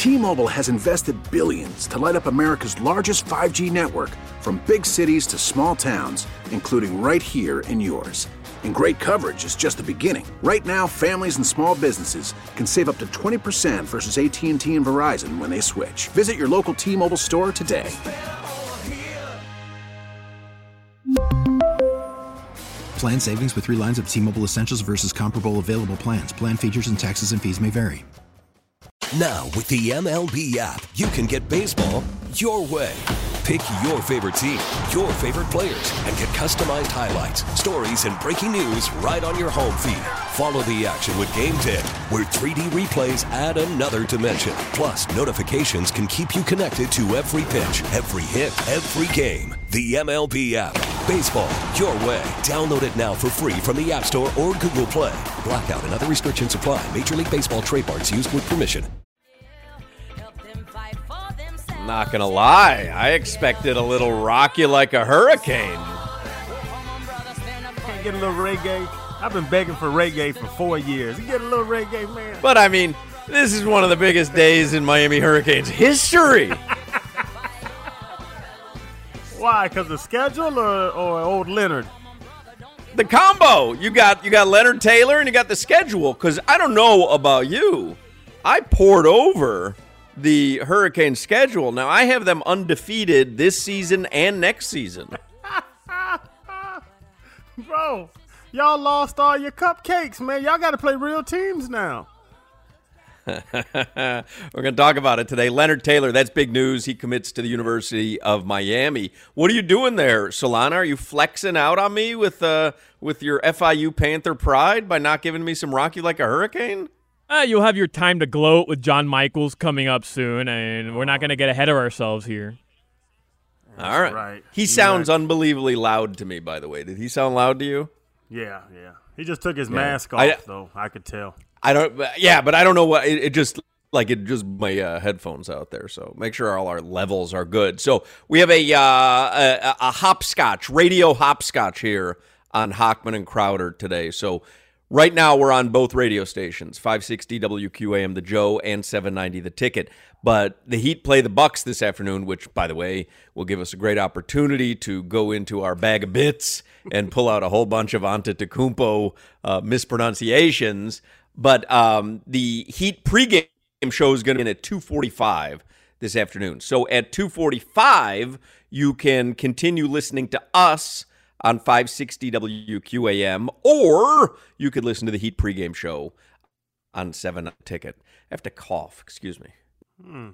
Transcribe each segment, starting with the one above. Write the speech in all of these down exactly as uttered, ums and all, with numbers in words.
T-Mobile has invested billions to light up America's largest five G network, from big cities to small towns, including right here in yours. And great coverage is just the beginning. Right now, families and small businesses can save up to twenty percent versus A T and T and Verizon when they switch. Visit your local T-Mobile store today. Plan savings with three lines of T-Mobile Essentials versus comparable available plans. Plan features and taxes and fees may vary. Now, with the M L B app, you can get baseball your way. Pick your favorite team, your favorite players, and get customized highlights, stories, and breaking news right on your home feed. Follow the action with Game Day, where three D replays add another dimension. Plus, notifications can keep you connected to every pitch, every hit, every game. The M L B app. Baseball your way. Download it now for free from the App Store or Google Play. Blackout and other restrictions apply. Major League Baseball trademarks used with permission. Not gonna lie, I expected a little rock you like a hurricane. Can't get a little reggae. I've been begging for reggae for four years. You get a little reggae, man. But I mean, this is one of the biggest days in Miami Hurricanes history. Why? Because the schedule or, or old Leonard? The combo. You got you got Leonard Taylor and you got the schedule. Because I don't know about you, I poured over the Hurricane schedule. Now, I have them undefeated this season and next season. Bro, y'all lost all your cupcakes, man. Y'all got to play real teams now. We're going to talk about it today. Leonard Taylor, that's big news. He commits to the University of Miami. What are you doing there, Solana? Are you flexing out on me with uh, with your F I U Panther pride by not giving me some rock you like a hurricane? Uh, you'll have your time to gloat with John Michaels coming up soon, and we're not going to get ahead of ourselves here. That's All right. right. He You sounds right. unbelievably loud to me, by the way. Did he sound loud to you? Yeah, yeah. He just took his Yeah. mask off, I- though. I could tell. I don't. Yeah, but I don't know what it, it just like. It just my uh, headphones out there. So make sure all our levels are good. So we have a uh, a, a hopscotch radio hopscotch here on Hochman and Crowder today. So right now we're on both radio stations, five sixty W Q A M The Joe and seven ninety The Ticket. But the Heat play the Bucks this afternoon, which, by the way, will give us a great opportunity to go into our bag of bits and pull out a whole bunch of Antetokounmpo uh, mispronunciations. But um, the Heat pregame show is going to be at two forty-five this afternoon. So at two forty-five, you can continue listening to us on five sixty W Q A M, or you could listen to the Heat pregame show on seven Ticket. I have to cough. Excuse me. Hmm.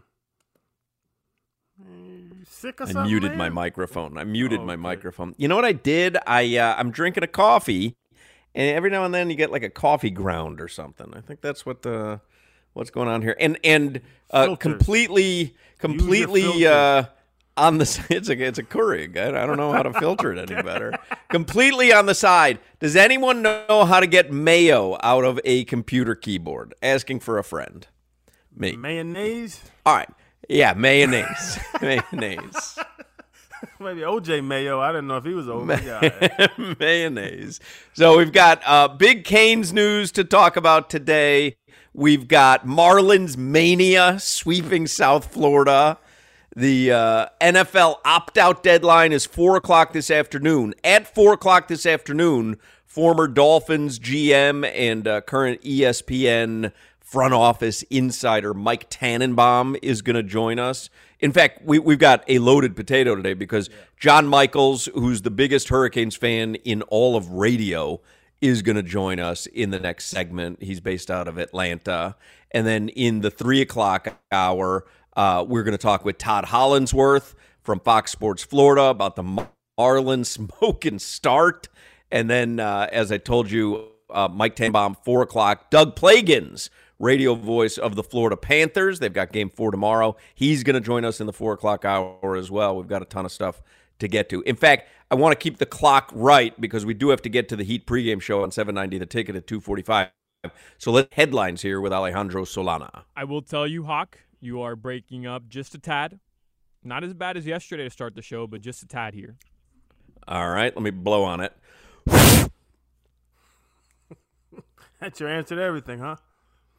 You sick or I something, muted man? my microphone. I muted Oh, my okay. microphone. You know what I did? I uh, I'm drinking a coffee, and every now and then you get like a coffee ground or something. I think that's what the what's going on here. And and uh, Filters. completely completely filters. uh, on the it's a it's a Keurig. I, I don't know how to filter it any better. Completely on the side. Does anyone know how to get mayo out of a computer keyboard? Asking for a friend. Me. Mayonnaise? All right. Yeah, mayonnaise. mayonnaise. Maybe O J Mayo. I didn't know if he was an old guy. Mayonnaise. So we've got uh, big Canes news to talk about today. We've got Marlins mania sweeping South Florida. The uh, N F L opt-out deadline is four o'clock this afternoon. At four o'clock this afternoon, former Dolphins G M and uh, current E S P N front office insider Mike Tannenbaum is going to join us. In fact, we, we've got a loaded potato today because John Michaels, who's the biggest Hurricanes fan in all of radio, is going to join us in the next segment. He's based out of Atlanta. And then in the three o'clock hour, uh, we're going to talk with Todd Hollandsworth from Fox Sports Florida about the Marlins smoke and start. And then, uh, as I told you, uh, Mike Tannenbaum, four o'clock. Doug Plagans, radio voice of the Florida Panthers. They've got game four tomorrow. He's going to join us in the four o'clock hour as well. We've got a ton of stuff to get to. In fact, I want to keep the clock right because we do have to get to the Heat pregame show on seven ninety The Ticket at two forty-five. So let's headlines here with Alejandro Solana. I will tell you, Hawk, you are breaking up just a tad. Not as bad as yesterday to start the show, but just a tad here. All right, let me blow on it. That's your answer to everything, huh?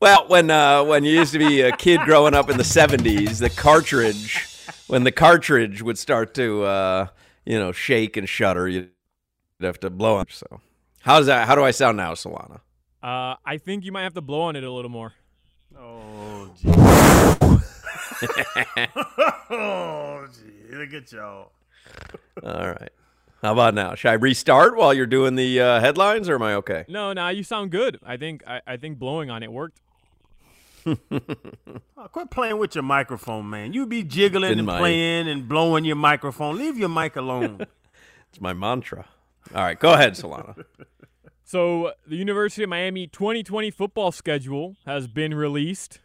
Well, when uh, when you used to be a kid growing up in the seventies, the cartridge, when the cartridge would start to, uh, you know, shake and shudder, you'd have to blow on. So, how's that? How do I sound now, Solana? Uh, I think you might have to blow on it a little more. Oh, gee. Oh, gee. Look at y'all. All right. How about now? Should I restart while you're doing the uh, headlines, or am I okay? No, now you sound good. I think I, I think blowing on it worked. Oh, quit playing with your microphone, man. You be jiggling Didn't and mind. playing and blowing your microphone. Leave your mic alone. It's my mantra. All right, go ahead, Solana. So the University of Miami twenty twenty football schedule has been released.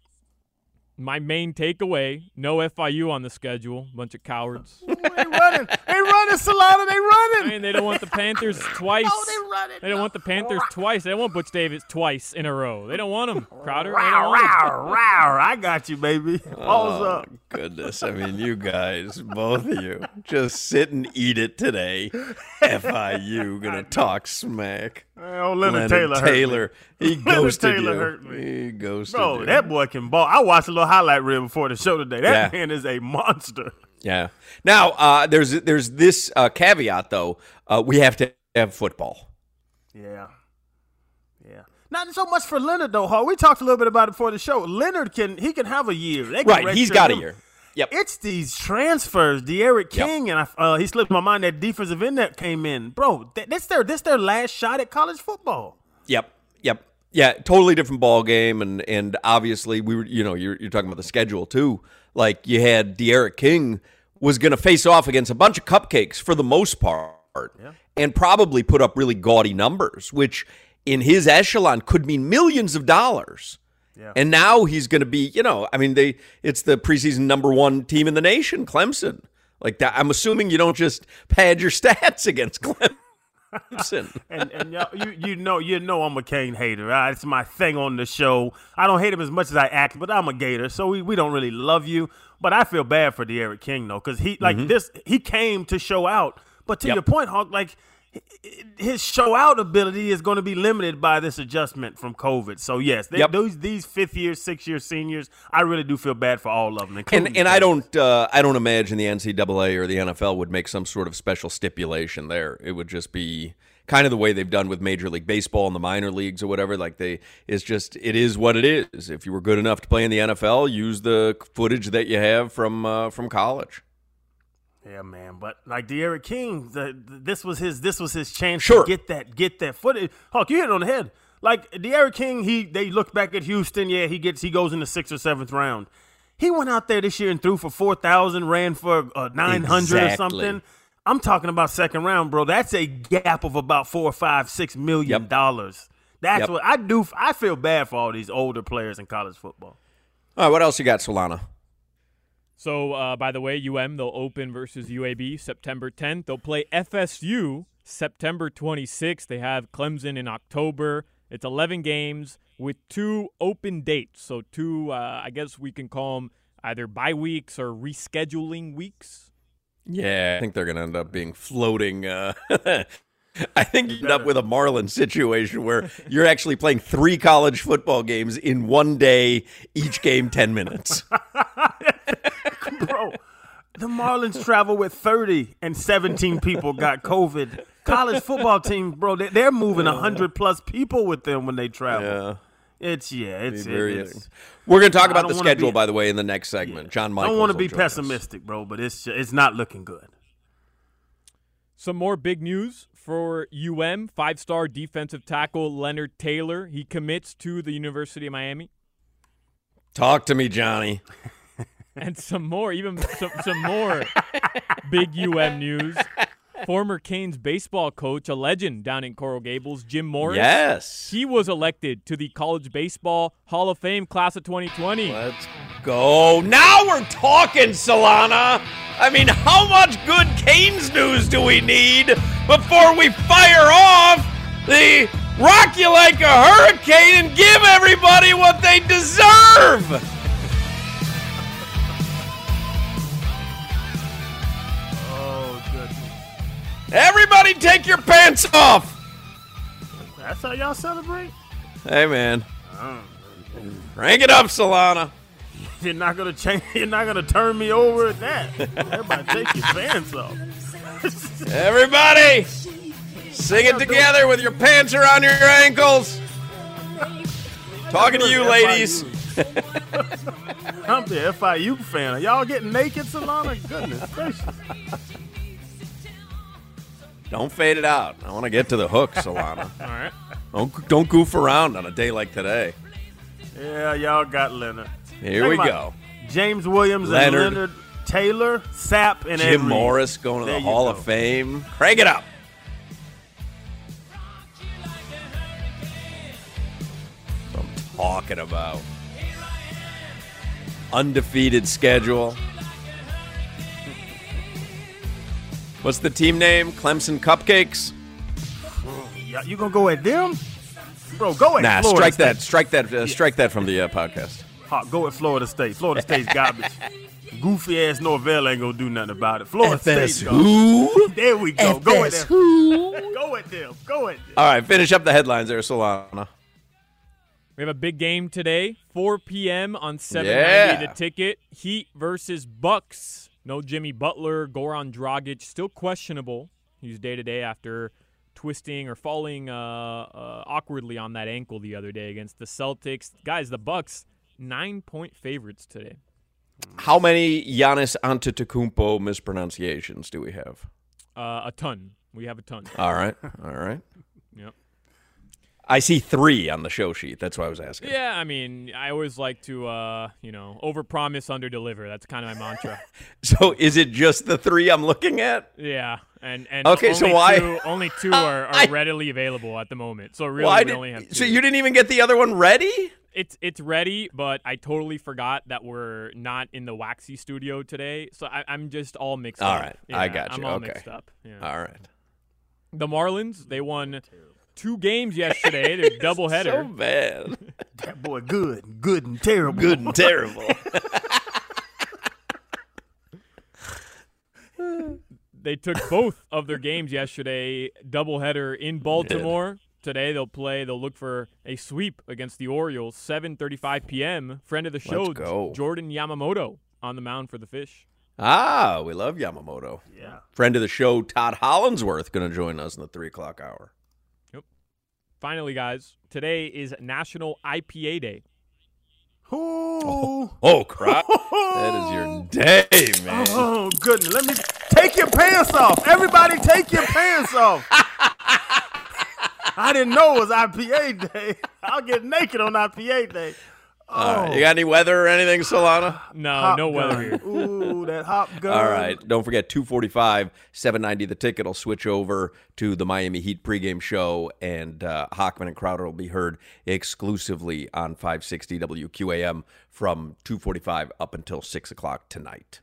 My main takeaway, no F I U on the schedule. Bunch of cowards. They running. They running, Solana. They running. I mean, they don't want the Panthers twice. Oh, they running. They don't want the Panthers twice. They don't want Butch Davis twice in a row. They don't want him, Crowder. They Row, don't want him. row, row. I got you, baby. Balls Oh, up. goodness. I mean, you guys, both of you, just sit and eat it today. F I U going to talk smack. Oh, Leonard, Leonard Taylor. hurt me. Taylor. He Leonard ghosted Taylor you. hurt me. He ghosted Bro, you. that boy can ball. I watched a little highlight reel before the show today. That Yeah. man is a monster. Yeah. Now, uh, there's there's this uh, caveat, though. Uh, we have to have football. Yeah. Yeah. Not so much for Leonard, though, Hall. We talked a little bit about it before the show. Leonard can he can have a year. They can Right. He's redshirt got a him. year. Yep. It's these transfers. De'Aaron King, and I, uh, he slipped my mind that defensive end that came in. Bro, that, that's, their, that's their last shot at college football. Yep. Yep. Yeah, totally different ball game, and and obviously we were, you know, you're you're talking about the schedule too. Like you had De'Aaron King was going to face off against a bunch of cupcakes for the most part, Yeah. and probably put up really gaudy numbers, which in his echelon could mean millions of dollars. Yeah. And now he's going to be, you know, I mean, they it's the preseason number one team in the nation, Clemson. Like that, I'm assuming you don't just pad your stats against Clemson. and and y'all, you you know you know I'm a Kane hater. Right? It's my thing on the show. I don't hate him as much as I act, but I'm a Gator, so we, we don't really love you. But I feel bad for De'Aaron King though, because he like this he came to show out. But to Yep. your point, Hawk, like his show out ability is going to be limited by this adjustment from COVID. So yes, they, Yep. those these fifth year, six year seniors, I really do feel bad for all of them. And and I don't uh, I don't imagine the N C double A or the N F L would make some sort of special stipulation there. It would just be kind of the way they've done with Major League Baseball and the minor leagues or whatever. Like they, it's just it is what it is. If you were good enough to play in the N F L, use the footage that you have from uh, from college. Yeah, man, but like De'Aaron King, the, this was his this was his chance Sure. to get that get that footage. Hawk, you hit it on the head. Like De'Aaron King, he they look back at Houston. Yeah, he gets he goes in the sixth or seventh round. He went out there this year and threw for four thousand, ran for uh, nine hundred or Exactly. something. I'm talking about second round, bro. That's a gap of about four, five, six million Yep. dollars. That's Yep. what I do. I feel bad for all these older players in college football. All right, what else you got, Solana? So, uh, by the way, U M, they'll open versus U A B September tenth. They'll play F S U September twenty-sixth. They have Clemson in October. It's eleven games with two open dates. So two, uh, I guess we can call them either bye weeks or rescheduling weeks. Yeah, I think they're going to end up being floating. Uh, I think you end up with a Marlins situation where you're actually playing three college football games in one day, each game ten minutes. Bro, the Marlins travel with thirty and seventeen people got COVID. College football teams, bro, they, they're moving one hundred plus people with them when they travel. Yeah. It's, yeah, it's, Very it's We're going to talk I about don't the wanna schedule, be- by the way, in the next segment. John I Michaels don't want to will be join us. pessimistic, bro, but it's it's not looking good. Some more big news for U M. Five-star defensive tackle Leonard Taylor. He commits to the University of Miami. Talk to me, Johnny. And some more, even some, some more big U M news. Former Canes baseball coach, a legend down in Coral Gables, Jim Morris. Yes. He was elected to the College Baseball Hall of Fame class of twenty twenty. Let's go. Now we're talking, Solana. I mean, how much good Canes news do we need before we fire off the rock you like a hurricane and give everybody what they deserve? Oh, goodness. Everybody take your pants off. That's how y'all celebrate? Hey, man. Crank it up, Solana. You're not gonna change. You're not gonna turn me over at that. Everybody, take your pants off. Everybody, sing it together with your pants around your ankles. Talking to you, ladies. I'm the F I U fan. Are y'all getting naked, Solana? Goodness gracious. Don't fade it out. I want to get to the hook, Solana. All right. Don't don't goof around on a day like today. Yeah, y'all got Leonard. Here Check we him out. go. James Williams Leonard. and Leonard Taylor, Sapp, and Jim Ed Reed. Morris going to There the you Hall go. of Fame. Crank it up. That's what I'm talking about. Undefeated schedule. What's the team name? Clemson Cupcakes? Yeah, you gonna go at them, bro? Go at Nah, Florida strike State. that. Strike that. Uh, strike that from the uh, podcast. Hawk, go at Florida State. Florida State's garbage. Goofy ass Norvell ain't gonna do nothing about it. Florida State's garbage. Who? There we go. Go at them. Go at them. Go at them. All right, finish up the headlines there, Solana. We have a big game today, four p.m. on seven ninety Yeah. The Ticket. Heat versus Bucks. No Jimmy Butler. Goran Dragic still questionable. He's day-to-day after twisting or falling uh, uh, awkwardly on that ankle the other day against the Celtics. Guys, the Bucks, nine-point favorites today. How many Giannis Antetokounmpo mispronunciations do we have? Uh, a ton. We have a ton. All right, all right. Yep. I see three on the show sheet. That's why I was asking. Yeah, I mean, I always like to, uh, you know, overpromise, underdeliver. That's kind of my mantra. So is it just the three I'm looking at? Yeah, and and Okay, only so why- two, only two are, are I- readily available at the moment. So really, Why we did, only have two. so you didn't even get the other one ready? It's it's ready, but I totally forgot that we're not in the Waxy studio today. So I, I'm just all mixed All up. right, Yeah, I got you. I'm all Okay. mixed up. Yeah. All right. The Marlins, they won two games yesterday. They're So doubleheader. bad. That boy, good, good and terrible. Good and terrible. They took both of their games yesterday, doubleheader in Baltimore. Today they'll play. They'll look for a sweep against the Orioles. seven thirty-five p.m. Friend of the show, Let's go. Jordan Yamamoto on the mound for the Fish. Ah, we love Yamamoto. Yeah. Friend of the show, Todd Hollinsworth, going to join us in the three o'clock hour. Finally, guys, today is National I P A Day. Ooh. Oh, crap. That is your day, man. Oh, goodness. Let me take your pants off. Everybody take your pants off. I didn't know it was I P A Day. I'll get naked on I P A Day. All right. You got any weather or anything, Solana? No, Hop no weather gun. here. Ooh, that hop gun. All right. Don't forget, two forty-five, seven ninety The Ticket will switch over to the Miami Heat pregame show, and uh, Hockman and Crowder will be heard exclusively on five sixty W Q A M from two forty-five up until six o'clock tonight.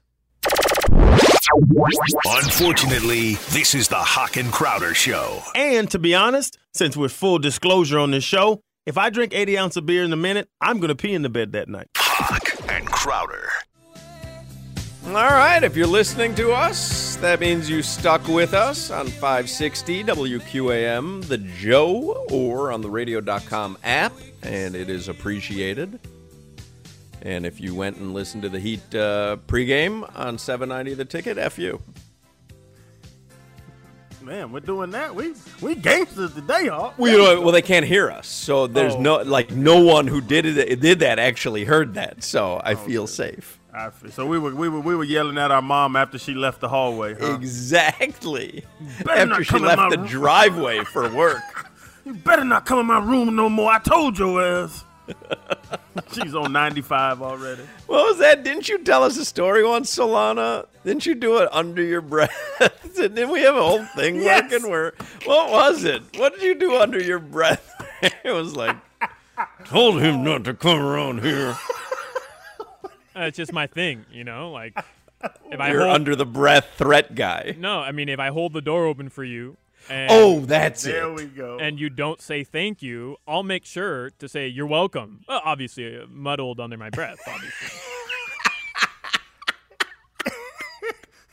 Unfortunately, this is the Hawk and Crowder Show. And to be honest, since we're full disclosure on this show, if I drink eighty ounce of beer in a minute, I'm going to pee in the bed that night. Hawk and Crowder. All right. If you're listening to us, that means you stuck with us on five sixty W Q A M, The Joe, or on the radio dot com app, and it is appreciated. And if you went and listened to the Heat uh, pregame on seven ninety The Ticket, F you. Man, we're doing that. We we gangsters today, Hawk. We, well, they can't hear us, so there's Oh. no like no one who did it did that actually heard that. So I feel safe. I feel- So we were we were we were yelling at our mom after she left the hallway. Huh? Exactly. Better not After she come in left my the room. driveway for work. You better not come in my room no more. I told your ass. She's on ninety-five already. What was that? Didn't you tell us a story once, Solana? Didn't you do it under your breath? Didn't we have a whole thing Yes. working where? What was it? What did you do under your breath? It was like, told him not to come around here. Uh, it's just my thing, you know. Like if I You're hold, under the breath threat guy. no, I mean if I hold the door open for you, and, Oh, that's There it. we go. and you don't say thank you, I'll make sure to say you're welcome. Well, obviously, uh, muddled under my breath, obviously.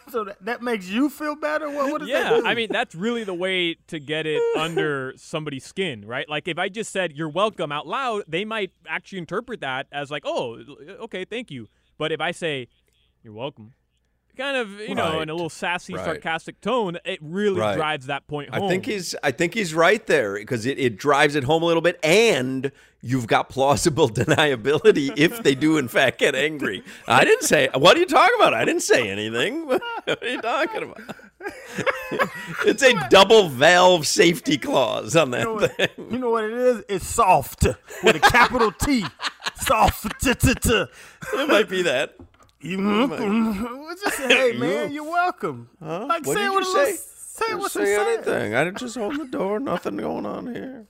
So that, that makes you feel better? What, what does yeah, that do? I mean, that's really the way to get it under somebody's skin, right? Like, if I just said, you're welcome out loud, they might actually interpret that as like, oh, okay, thank you. But if I say, you're welcome, kind of, you know, Right. in a little sassy, Right. sarcastic tone, it really Right. drives that point home. I think he's I think he's right there because it, it drives it home a little bit, and you've got plausible deniability if they do in fact get angry. I didn't say. What are you talking about? I didn't say anything. What are you talking about? It's a double valve safety clause on that You know, what, thing. you know what it is? It's soft with a capital T. Soft. It might be that. You mm-hmm. Just say, hey man, you're welcome. Huh? Like What say did it you with a say? little, say it Didn't with say some sense. anything. I didn't just hold the door. Nothing going on here.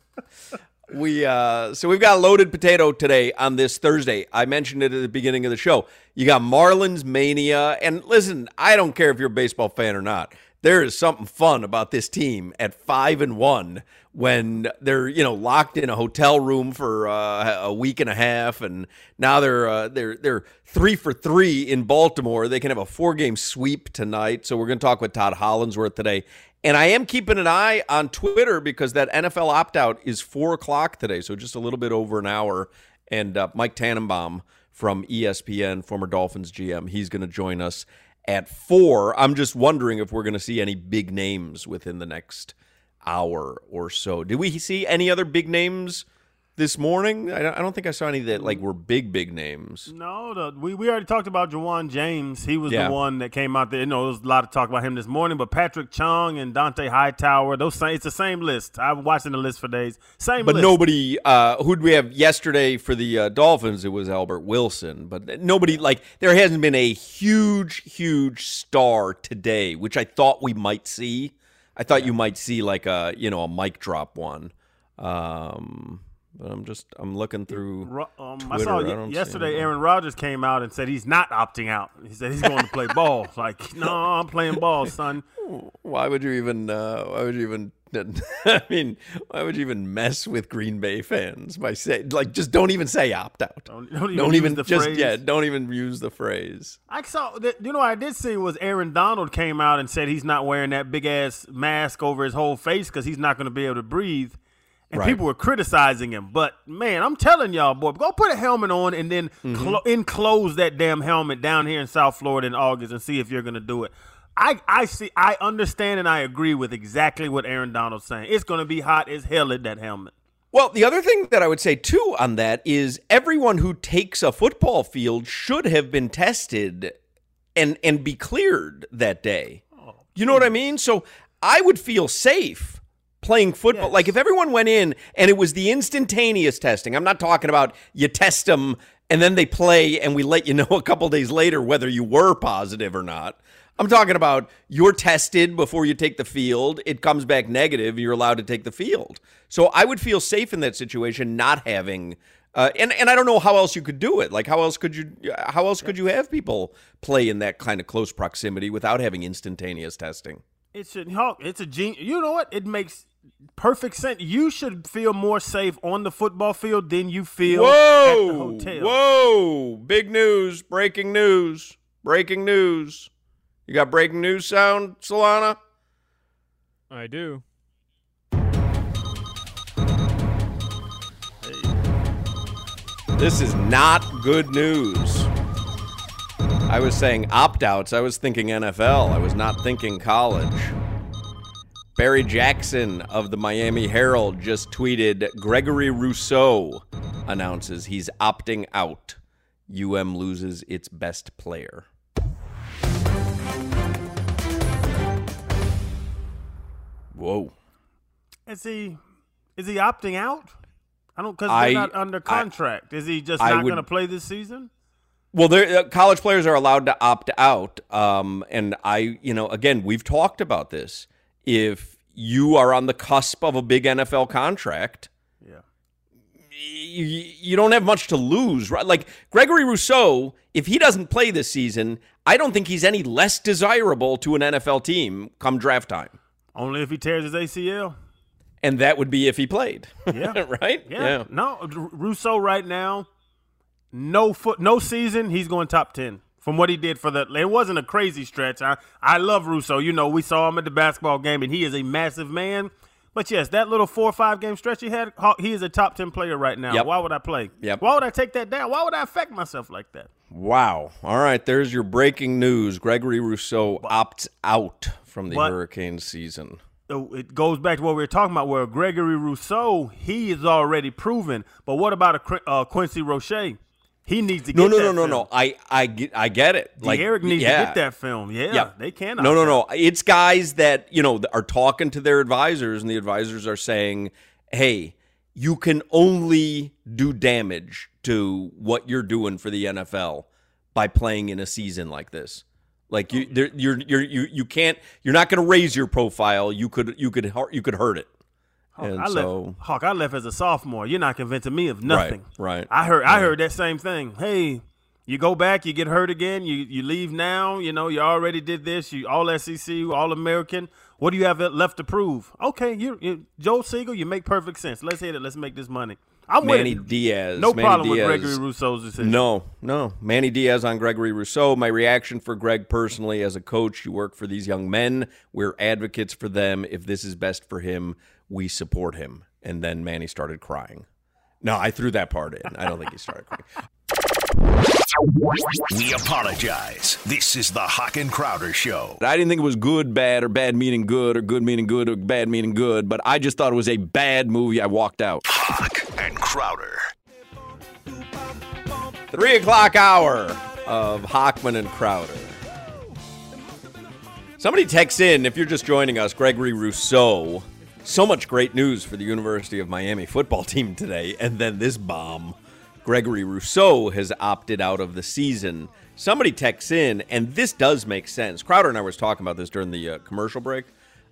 We uh, so we've got a loaded potato today on this Thursday. I mentioned it at the beginning of the show. You got Marlins mania, and listen, I don't care if you're a baseball fan or not. There is something fun about this team at five and one when they're you know locked in a hotel room for uh, a week and a half, and now they're uh, they're they're three for three in Baltimore. They can have a four game sweep tonight. So we're going to talk with Todd Hollandsworth today. And I am keeping an eye on Twitter because that N F L opt-out is four o'clock today, so just a little bit over an hour. And uh, Mike Tannenbaum from E S P N, former Dolphins G M, he's going to join us at four. I'm just wondering if we're going to see any big names within the next hour or so. Did we see any other big names this morning? I don't, I don't think I saw any that like were big, big names. No, the, we, we already talked about Jawan James. He was Yeah. the one that came out there. You know, there was a lot of talk about him this morning, but Patrick Chung and Dante Hightower, those same, it's the same list. I've been watching the list for days. Same But list. nobody, uh, who'd we have yesterday for the uh, Dolphins? It was Albert Wilson. But nobody, like, there hasn't been a huge, huge star today, which I thought we might see. I thought you might see, like, a, you know, a mic drop one. Um, but I'm just, I'm looking through Ro- um, Twitter. I saw I ye- don't see yesterday anything. Aaron Rodgers came out and said he's not opting out. He said he's going to play ball. Like, no, I'm playing ball, son. Why would you even, uh, why would you even, I mean, why would you even mess with Green Bay fans by saying, like, just don't even say opt out. Don't, don't even, Don't use even the just phrase. yeah. Don't even use the phrase. I saw that. You know, what I did see was Aaron Donald came out and said he's not wearing that big ass mask over his whole face because he's not going to be able to breathe. And Right. people were criticizing him. But man, I'm telling y'all, boy, go put a helmet on and then Mm-hmm. clo- enclose that damn helmet down here in South Florida in August and see if you're going to do it. I, I see. I understand and I agree with exactly what Aaron Donald's saying. It's going to be hot as hell in that helmet. Well, the other thing that I would say too on that is everyone who takes a football field should have been tested and and be cleared that day. You know what I mean? So I would feel safe playing football. Yes. Like if everyone went in and it was the instantaneous testing. I'm not talking about you test them and then they play and we let you know a couple days later whether you were positive or not. I'm talking about you're tested before you take the field. It comes back negative. You're allowed to take the field. So I would feel safe in that situation, not having, uh, and and I don't know how else you could do it. Like how else could you, how else could you have people play in that kind of close proximity without having instantaneous testing? It should Hawk. It's a gen- You know what? It makes perfect sense. You should feel more safe on the football field than you feel at the Whoa, hotel. whoa! Big news! Breaking news! Breaking news! You got breaking news sound, Solana? I do. This is not good news. I was saying opt-outs. I was thinking N F L. I was not thinking college. Barry Jackson of the Miami Herald just tweeted, Gregory Rousseau announces he's opting out. U M loses its best player. Whoa. Is he is he opting out? I don't because I- they're not under I- contract. is he just I not would- going to play this season? Well, there, uh, college players are allowed to opt out. Um, and I, you know, again, we've talked about this. If you are on the cusp of a big N F L contract, Yeah. you, you don't have much to lose, right? Like Gregory Rousseau, if he doesn't play this season, I don't think he's any less desirable to an N F L team come draft time. Only if he tears his A C L. And that would be if he played. Yeah. right? Yeah. No, R- Rousseau right now, no foot, no season. He's going top ten. from what he did for the – it wasn't a crazy stretch. I, I love Rousseau. You know, we saw him at the basketball game, and he is a massive man. But, yes, that little four or five-game stretch he had, he is a top ten player right now. Yep. Why would I play? Yep. Why would I take that down? Why would I affect myself like that? Wow. All right, there's your breaking news. Gregory Rousseau opts out from the But- Hurricane season. It goes back to what we were talking about, where Gregory Rousseau, he is already proven. But what about a Qu- uh, Quincy Roche? He needs to get No, no, that no, no, film. no. I, I, get, I get it. Like Eric needs yeah. to get that film. Yeah, Yeah. they can. No, no, no. It's guys that, you know, are talking to their advisors, and the advisors are saying, hey, you can only do damage to what you're doing for the N F L by playing in a season like this. Like you, there, you're, you're, you, you can't. You're not going to raise your profile. You could, you could, you could hurt it. Hawk, And I so, left, Hawk, I left as a sophomore. You're not convincing me of nothing. Right, right, I heard, I right. heard that same thing. Hey, you go back, you get hurt again. You, you leave now. You know, you already did this. You all S E C, all American. What do you have left to prove? Okay, you, you Joe Siegel, you make perfect sense. Let's hit it. Let's make this money. I'm Manny with it. Diaz. No Manny problem Diaz. with Gregory Rousseau's decision. No, no. Manny Diaz on Gregory Rousseau. My reaction for Greg personally as a coach, you work for these young men. We're advocates for them. If this is best for him, we support him. And then Manny started crying. No, I threw that part in. I don't think he started crying. We apologize. This is the Hawk and Crowder Show. I didn't think it was good, bad, or bad meaning good, or good meaning good, or bad meaning good, but I just thought it was a bad movie. I walked out. Hawk and Crowder. Three o'clock hour of Hockman and Crowder. Somebody texts in, if you're just joining us, Gregory Rousseau. So much great news for the University of Miami football team today. And then this bomb. Gregory Rousseau has opted out of the season. Somebody texts in, and this does make sense. Crowder and I was talking about this during the uh, commercial break.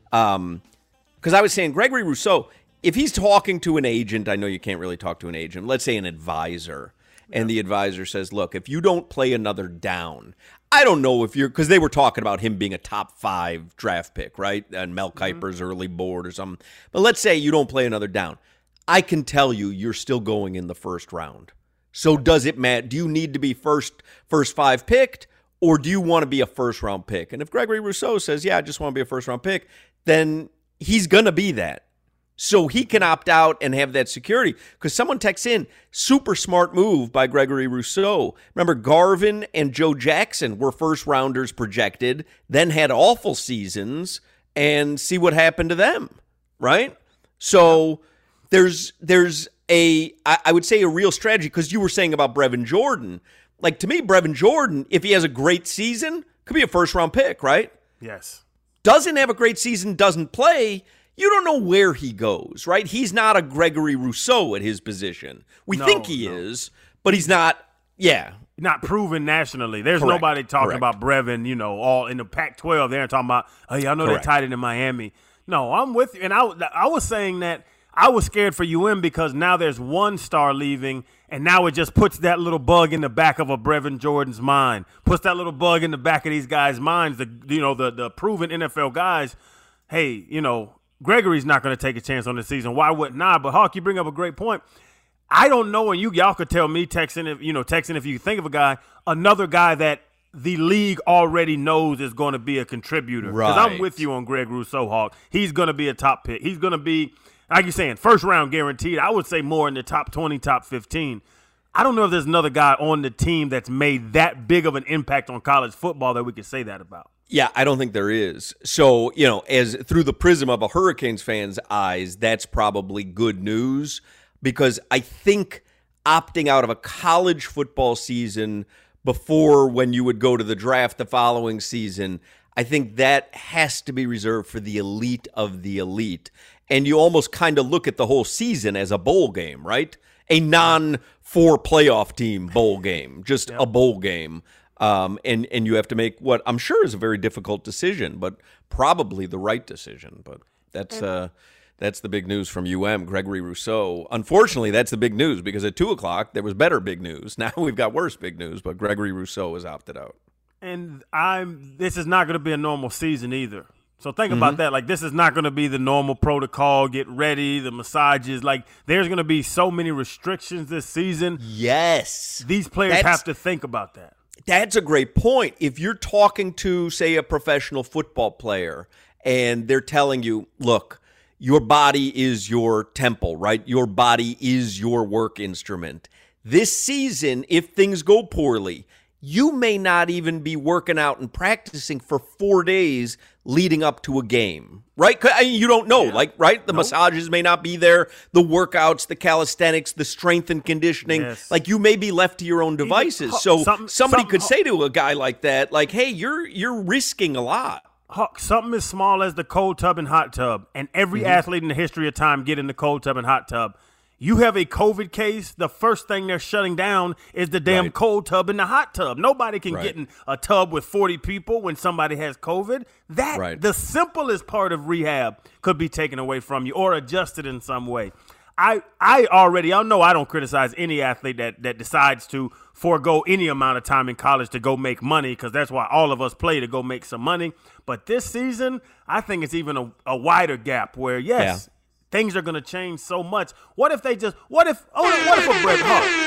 Um, because I was saying, Gregory Rousseau, if he's talking to an agent, I know you can't really talk to an agent, let's say an advisor, and the advisor says, look, if you don't play another down, I don't know if you're, because they were talking about him being a top five draft pick, right? And Mel Kiper's early board or something. But let's say you don't play another down. I can tell you you're still going in the first round. So does it matter? Do you need to be first first five picked, or do you want to be a first round pick? And if Gregory Rousseau says, yeah, I just want to be a first round pick, then he's going to be that. So he can opt out and have that security. Because someone texts in, super smart move by Gregory Rousseau. Remember, Garvin and Joe Jackson were first rounders projected, then had awful seasons, and see what happened to them, right? So there's there's a, I, I would say a real strategy, because you were saying about Brevin Jordan. Like, to me, Brevin Jordan, if he has a great season, could be a first round pick, right? Yes. Doesn't have a great season, doesn't play, you don't know where he goes, right? He's not a Gregory Rousseau at his position. We No, think he no. is, but he's not, yeah. Not proven nationally. There's Correct, nobody talking correct. about Brevin, you know, all in the Pac twelve. They're talking about, oh, yeah, I know Correct. they're tight end in Miami. No, I'm with you. And I, I was saying that I was scared for U M because now there's one star leaving, and now it just puts that little bug in the back of a Brevin Jordan's mind, puts that little bug in the back of these guys' minds, the you know, the, the proven N F L guys. Hey, you know, Gregory's not going to take a chance on this season. Why wouldn't I? But, Hawk, you bring up a great point. I don't know, and you y'all could tell me texting if you know texting if you think of a guy, another guy that the league already knows is going to be a contributor. Because I'm Right. with you on Greg Rousseau, Hawk. He's going to be a top pick. He's going to be, like you're saying, first round guaranteed. I would say more in the top twenty, top fifteen. I don't know if there's another guy on the team that's made that big of an impact on college football that we could say that about. Yeah, I don't think there is. So, you know, as through the prism of a Hurricanes fan's eyes, that's probably good news, because I think opting out of a college football season before when you would go to the draft the following season, I think that has to be reserved for the elite of the elite. And you almost kind of look at the whole season as a bowl game, right? A non-four playoff team bowl game, just a bowl game. Um, and, and you have to make what I'm sure is a very difficult decision, but probably the right decision. But that's uh, that's the big news from U M, Gregory Rousseau. Unfortunately, that's the big news, because at two o'clock there was better big news. Now we've got worse big news, but Gregory Rousseau has opted out. And I'm. This is not going to be a normal season either. So think about that. Like, this is not going to be the normal protocol. Get ready, the massages. Like, there's going to be so many restrictions this season. Yes. These players That's- have to think about that. That's a great point. If you're talking to, say, a professional football player and they're telling you, look, your body is your temple, right? Your body is your work instrument. This season, if things go poorly, you may not even be working out and practicing for four days leading up to a game, right? I mean, you don't know, yeah. like, right? The nope. massages may not be there, the workouts, the calisthenics, the strength and conditioning. Yes. Like, you may be left to your own devices. Even, so something, somebody something, could say to a guy like that, like, hey, you're you're risking a lot. Huck, something as small as the cold tub and hot tub, and every mm-hmm. athlete in the history of time get in the cold tub and hot tub. You have a COVID case, the first thing they're shutting down is the damn right. cold tub and the hot tub. Nobody can right. get in a tub with forty people when somebody has COVID. That, right. the simplest part of rehab could be taken away from you or adjusted in some way. I I already, I know I don't criticize any athlete that, that decides to forego any amount of time in college to go make money, because that's why all of us play, to go make some money. But this season, I think it's even a, a wider gap where, yes, yeah. things are going to change so much. What if they just, what if, oh, what if a Bret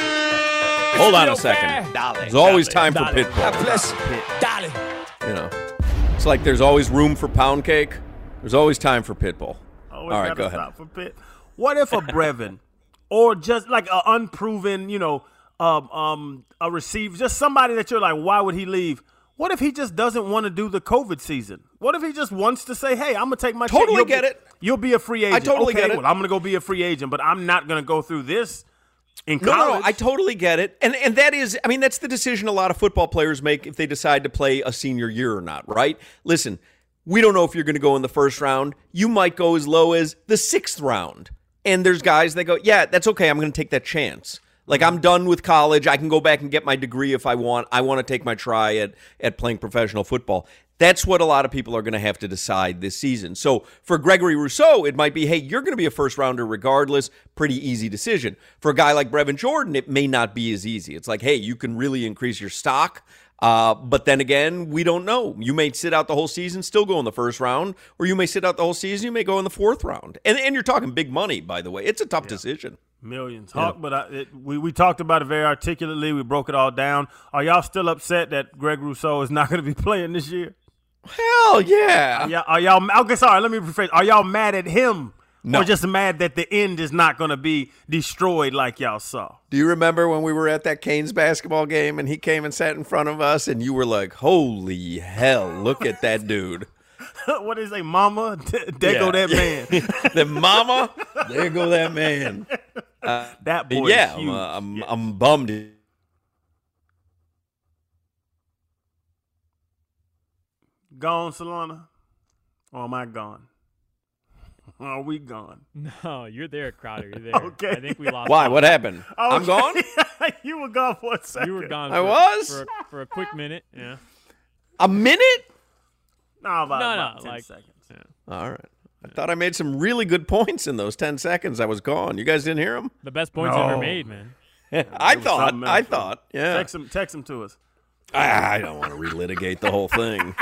Hart? Hold on a second. There's always time for Pitbull. You know, it's like there's always room for pound cake. There's always time for Pitbull. All right, go ahead. For Pit. What if a Brevin or just like an unproven, you know, um, um, a receiver, just somebody that you're like, why would he leave? What if he just doesn't want to do the COVID season? What if he just wants to say, hey, I'm going to take my Totally check. get be, it. You'll be a free agent. I totally okay, get it. Well, I'm going to go be a free agent, but I'm not going to go through this in no, college. No, no, I totally get it. And and that is, I mean, that's the decision a lot of football players make if they decide to play a senior year or not, right? Listen, we don't know if you're going to go in the first round. You might go as low as the sixth round. And there's guys that go, yeah, that's okay. I'm going to take that chance. Like, I'm done with college. I can go back and get my degree if I want. I want to take my try at, at playing professional football. That's what a lot of people are going to have to decide this season. So for Gregory Rousseau, it might be, hey, you're going to be a first rounder regardless. Pretty easy decision. For a guy like Brevin Jordan, it may not be as easy. It's like, hey, you can really increase your stock. Uh, but then again, we don't know. You may sit out the whole season, still go in the first round, or you may sit out the whole season, you may go in the fourth round. And and you're talking big money, by the way. It's a tough yeah. decision. Millions. Yeah. Hawk, but I, it, we, we talked about it very articulately. We broke it all down. Are y'all still upset that Greg Rousseau is not going to be playing this year? Hell yeah. Are y'all, are y'all okay, sorry, let me rephrase. Are y'all mad at him? No. Or just mad that the end is not going to be destroyed like y'all saw? Do you remember when we were at that Canes basketball game and he came and sat in front of us and you were like, holy hell, look at that dude. What is a mama? There yeah. go that man. The mama, there go that man. Uh, that boy yeah, is huge. I'm, uh, I'm, yeah. I'm bummed. Gone, Solana? Or am I gone? Are we gone? No, you're there, Crowder. You're there. Okay. I think we lost. Why? What happened? Okay. I'm gone? You were gone for a second. You were gone. I for, was? For a, for a quick minute, yeah. A minute? No, about, no, about no, ten like, seconds. Yeah. All right. I thought I made some really good points in those ten seconds I was gone. You guys didn't hear them? The best points no. ever made, man. I thought. I thought. Yeah. Text them, text them to us. I don't want to relitigate the whole thing.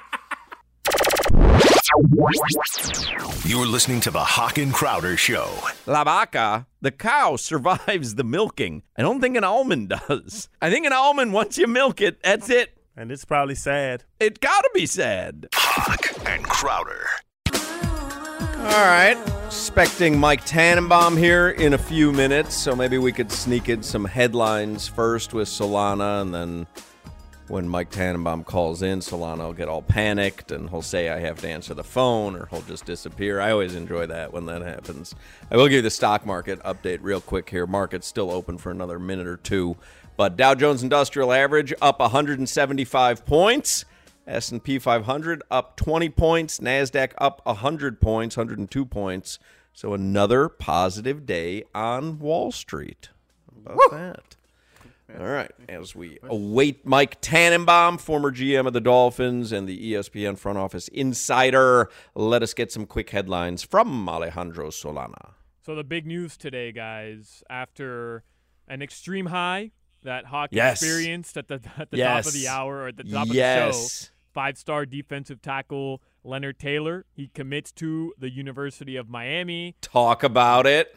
You're listening to the Hawk and Crowder Show. La vaca, the cow, survives the milking. I don't think an almond does. I think an almond, once you milk it, that's it. And it's probably sad. It gotta be sad. Hawk and Crowder. All right. Expecting Mike Tannenbaum here in a few minutes, so maybe we could sneak in some headlines first with Solana, and then when Mike Tannenbaum calls in, Solana will get all panicked, and he'll say I have to answer the phone, or he'll just disappear. I always enjoy that when that happens. I will give you the stock market update real quick here. Market's still open for another minute or two, but Dow Jones Industrial Average up one hundred seventy-five points. S and P five hundred up twenty points. NASDAQ up one hundred points, one hundred two points. So another positive day on Wall Street. How about Woo! that? All right, as we await Mike Tannenbaum, former G M of the Dolphins and the E S P N front office insider, let us get some quick headlines from Alejandro Solana. So the big news today, guys, after an extreme high that Hawk yes. experienced at the at the yes. top of the hour or at the top yes. of the show, five-star defensive tackle Leonard Taylor, he commits to the University of Miami. Talk about it.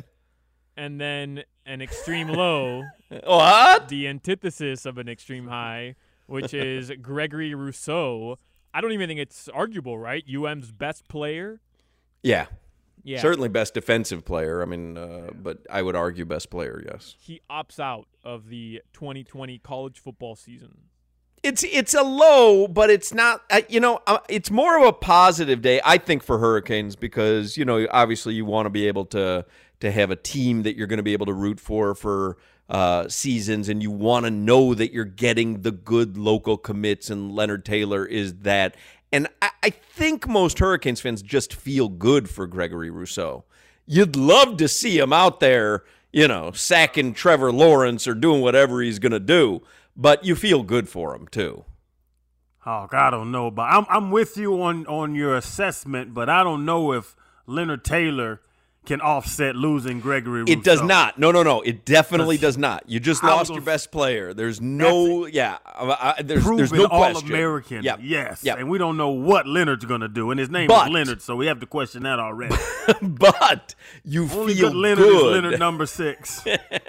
And then an extreme low, what? the antithesis of an extreme high, which is Gregory Rousseau. I don't even think it's arguable, right? U M's best player. Yeah. Yeah. Certainly best defensive player. I mean, uh, but I would argue best player, yes. He opts out of the twenty twenty college football season. It's it's a low, but it's not, uh, you know, uh, it's more of a positive day, I think, for Hurricanes because, you know, obviously you want to be able to to have a team that you're going to be able to root for for uh, seasons, and you want to know that you're getting the good local commits, and Leonard Taylor is that. And I, I think most Hurricanes fans just feel good for Gregory Rousseau. You'd love to see him out there, you know, sacking Trevor Lawrence or doing whatever he's going to do. But you feel good for him, too. Oh, I don't know. But I'm I'm with you on, on your assessment, but I don't know if Leonard Taylor can offset losing Gregory Rousseau. It does not. No, no, no. It definitely does not. You just lost your best player. There's no, yeah, I, I, there's, there's no question. All-American, yep. yes. Yep. And we don't know what Leonard's going to do. And his name but, is Leonard, so we have to question that already. But you Only feel good Leonard good. Is Leonard number six.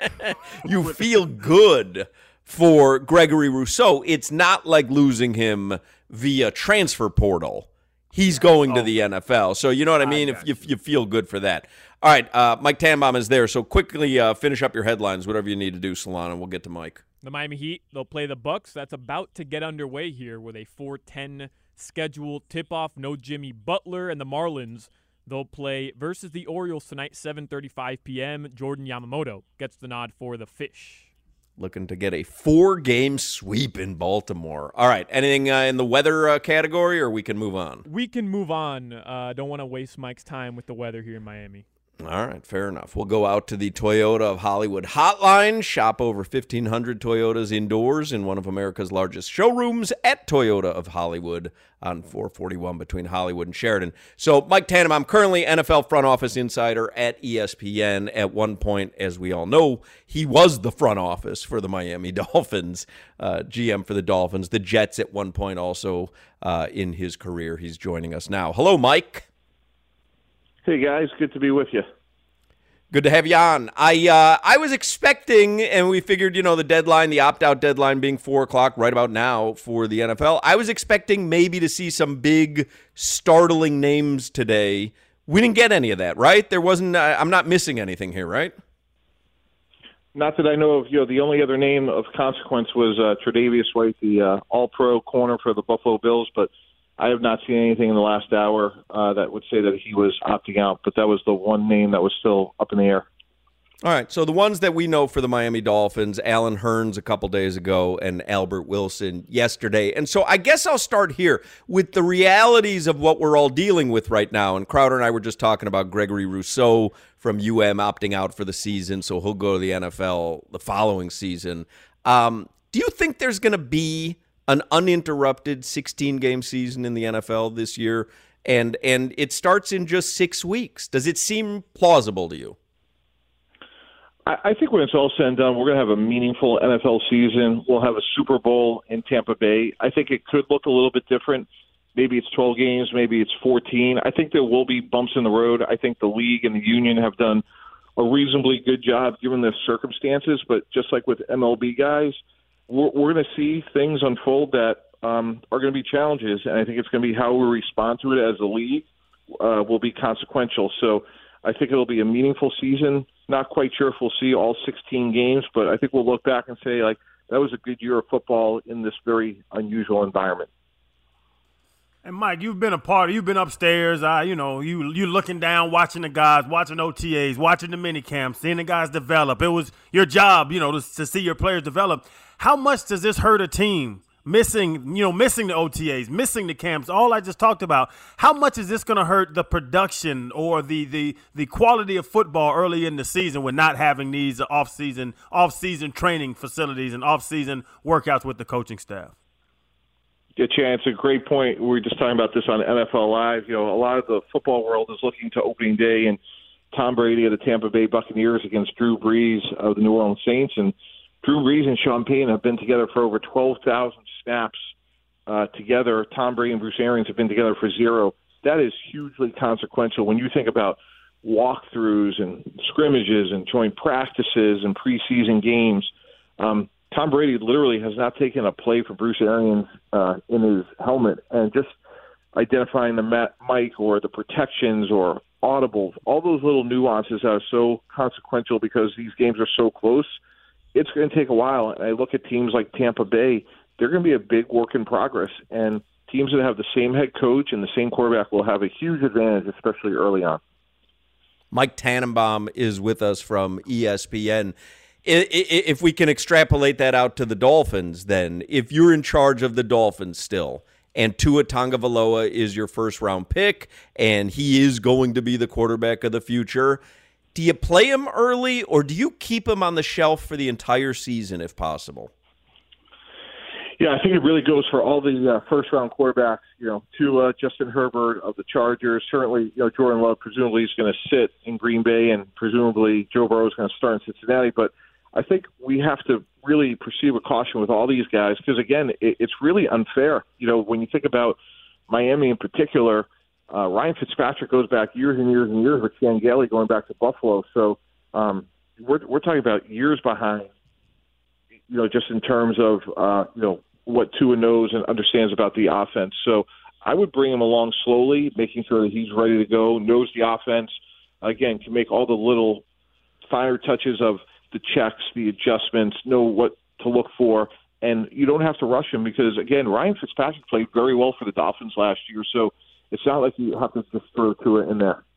You feel good for Gregory Rousseau. It's not like losing him via transfer portal. He's going to the N F L. So you know what I mean? I if you, you feel good for that. All right, uh, Mike Tannenbaum is there. So quickly uh, finish up your headlines, whatever you need to do, Solana, and we'll get to Mike. The Miami Heat, they'll play the Bucks. That's about to get underway here with a four ten scheduled tip-off. No Jimmy Butler. And the Marlins, they'll play versus the Orioles tonight, seven thirty-five p.m. Jordan Yamamoto gets the nod for the Fish. Looking to get a four-game sweep in Baltimore. All right, anything uh, in the weather uh, category, or we can move on? We can move on. I uh, don't want to waste Mike's time with the weather here in Miami. All right, fair enough. We'll go out to the Toyota of Hollywood hotline. Shop over fifteen hundred Toyotas indoors in one of America's largest showrooms at Toyota of Hollywood on four forty-one between Hollywood and Sheridan. So, Mike Tannenbaum, currently N F L front office insider at E S P N. At one point, as we all know, he was the front office for the Miami Dolphins, uh, G M for the Dolphins. The Jets at one point also uh, in his career. He's joining us now. Hello, Mike. Hey, guys. Good to be with you. Good to have you on. I uh, I was expecting, and we figured, you know, the deadline, the opt-out deadline being four o'clock right about now for the N F L, I was expecting maybe to see some big, startling names today. We didn't get any of that, right? There wasn't, uh, I'm not missing anything here, right? Not that I know of. You know, the only other name of consequence was uh, Tre'Davious White, the uh, all-pro corner for the Buffalo Bills, but I have not seen anything in the last hour uh, that would say that he was opting out, but that was the one name that was still up in the air. All right, so the ones that we know for the Miami Dolphins, Alan Hearns a couple days ago and Albert Wilson yesterday. And so I guess I'll start here with the realities of what we're all dealing with right now. And Crowder and I were just talking about Gregory Rousseau from U M opting out for the season, so he'll go to the N F L the following season. Um, do you think there's going to be an uninterrupted sixteen-game season in the N F L this year, and and it starts in just six weeks? Does it seem plausible to you? I, I think when it's all said and done, we're going to have a meaningful N F L season. We'll have a Super Bowl in Tampa Bay. I think it could look a little bit different. Maybe it's twelve games, maybe it's fourteen. I think there will be bumps in the road. I think the league and the union have done a reasonably good job given the circumstances, but just like with M L B guys, we're, we're going to see things unfold that um, are going to be challenges, and I think it's going to be how we respond to it as a league uh, will be consequential. So I think it'll be a meaningful season. Not quite sure if we'll see all sixteen games, but I think we'll look back and say, like, that was a good year of football in this very unusual environment. And Mike, you've been a part. You've been upstairs. Uh, you know, you you looking down, watching the guys, watching O T As, watching the mini camps, seeing the guys develop. It was your job, you know, to, to see your players develop. How much does this hurt a team? Missing, you know, missing the O T As, missing the camps, all I just talked about. How much is this going to hurt the production or the the the quality of football early in the season with not having these off-season off-season training facilities and off-season workouts with the coaching staff? Yeah, Chan, it's a great point. We were just talking about this on N F L Live. You know, a lot of the football world is looking to opening day and Tom Brady of the Tampa Bay Buccaneers against Drew Brees of the New Orleans Saints. And Drew Brees and Sean Payton have been together for over twelve thousand snaps uh, together. Tom Brady and Bruce Arians have been together for zero. That is hugely consequential when you think about walkthroughs and scrimmages and joint practices and preseason games. Um, Tom Brady literally has not taken a play from Bruce Arians uh, in his helmet, and just identifying the mat, mic or the protections or audibles, all those little nuances that are so consequential because these games are so close, it's going to take a while. And I look at teams like Tampa Bay, they're going to be a big work in progress, and teams that have the same head coach and the same quarterback will have a huge advantage, especially early on. Mike Tannenbaum is with us from E S P N. If we can extrapolate that out to the Dolphins, then, if you're in charge of the Dolphins still, and Tua Tagovailoa is your first-round pick, and he is going to be the quarterback of the future, do you play him early, or do you keep him on the shelf for the entire season if possible? Yeah, I think it really goes for all the uh, first-round quarterbacks. You know, Tua, Justin Herbert of the Chargers. Certainly, you know, Jordan Love presumably is going to sit in Green Bay, and presumably Joe Burrow is going to start in Cincinnati. But I think we have to really proceed with caution with all these guys because, again, it, it's really unfair. You know, when you think about Miami in particular, uh, Ryan Fitzpatrick goes back years and years and years with Chan Gailey going back to Buffalo. So um, we're we're talking about years behind. You know, just in terms of, uh, you know, what Tua knows and understands about the offense. So I would bring him along slowly, making sure that he's ready to go, knows the offense, again, can make all the little finer touches of the checks, the adjustments, know what to look for. And you don't have to rush him because, again, Ryan Fitzpatrick played very well for the Dolphins last year. So it's not like you have to just throw Tua in there.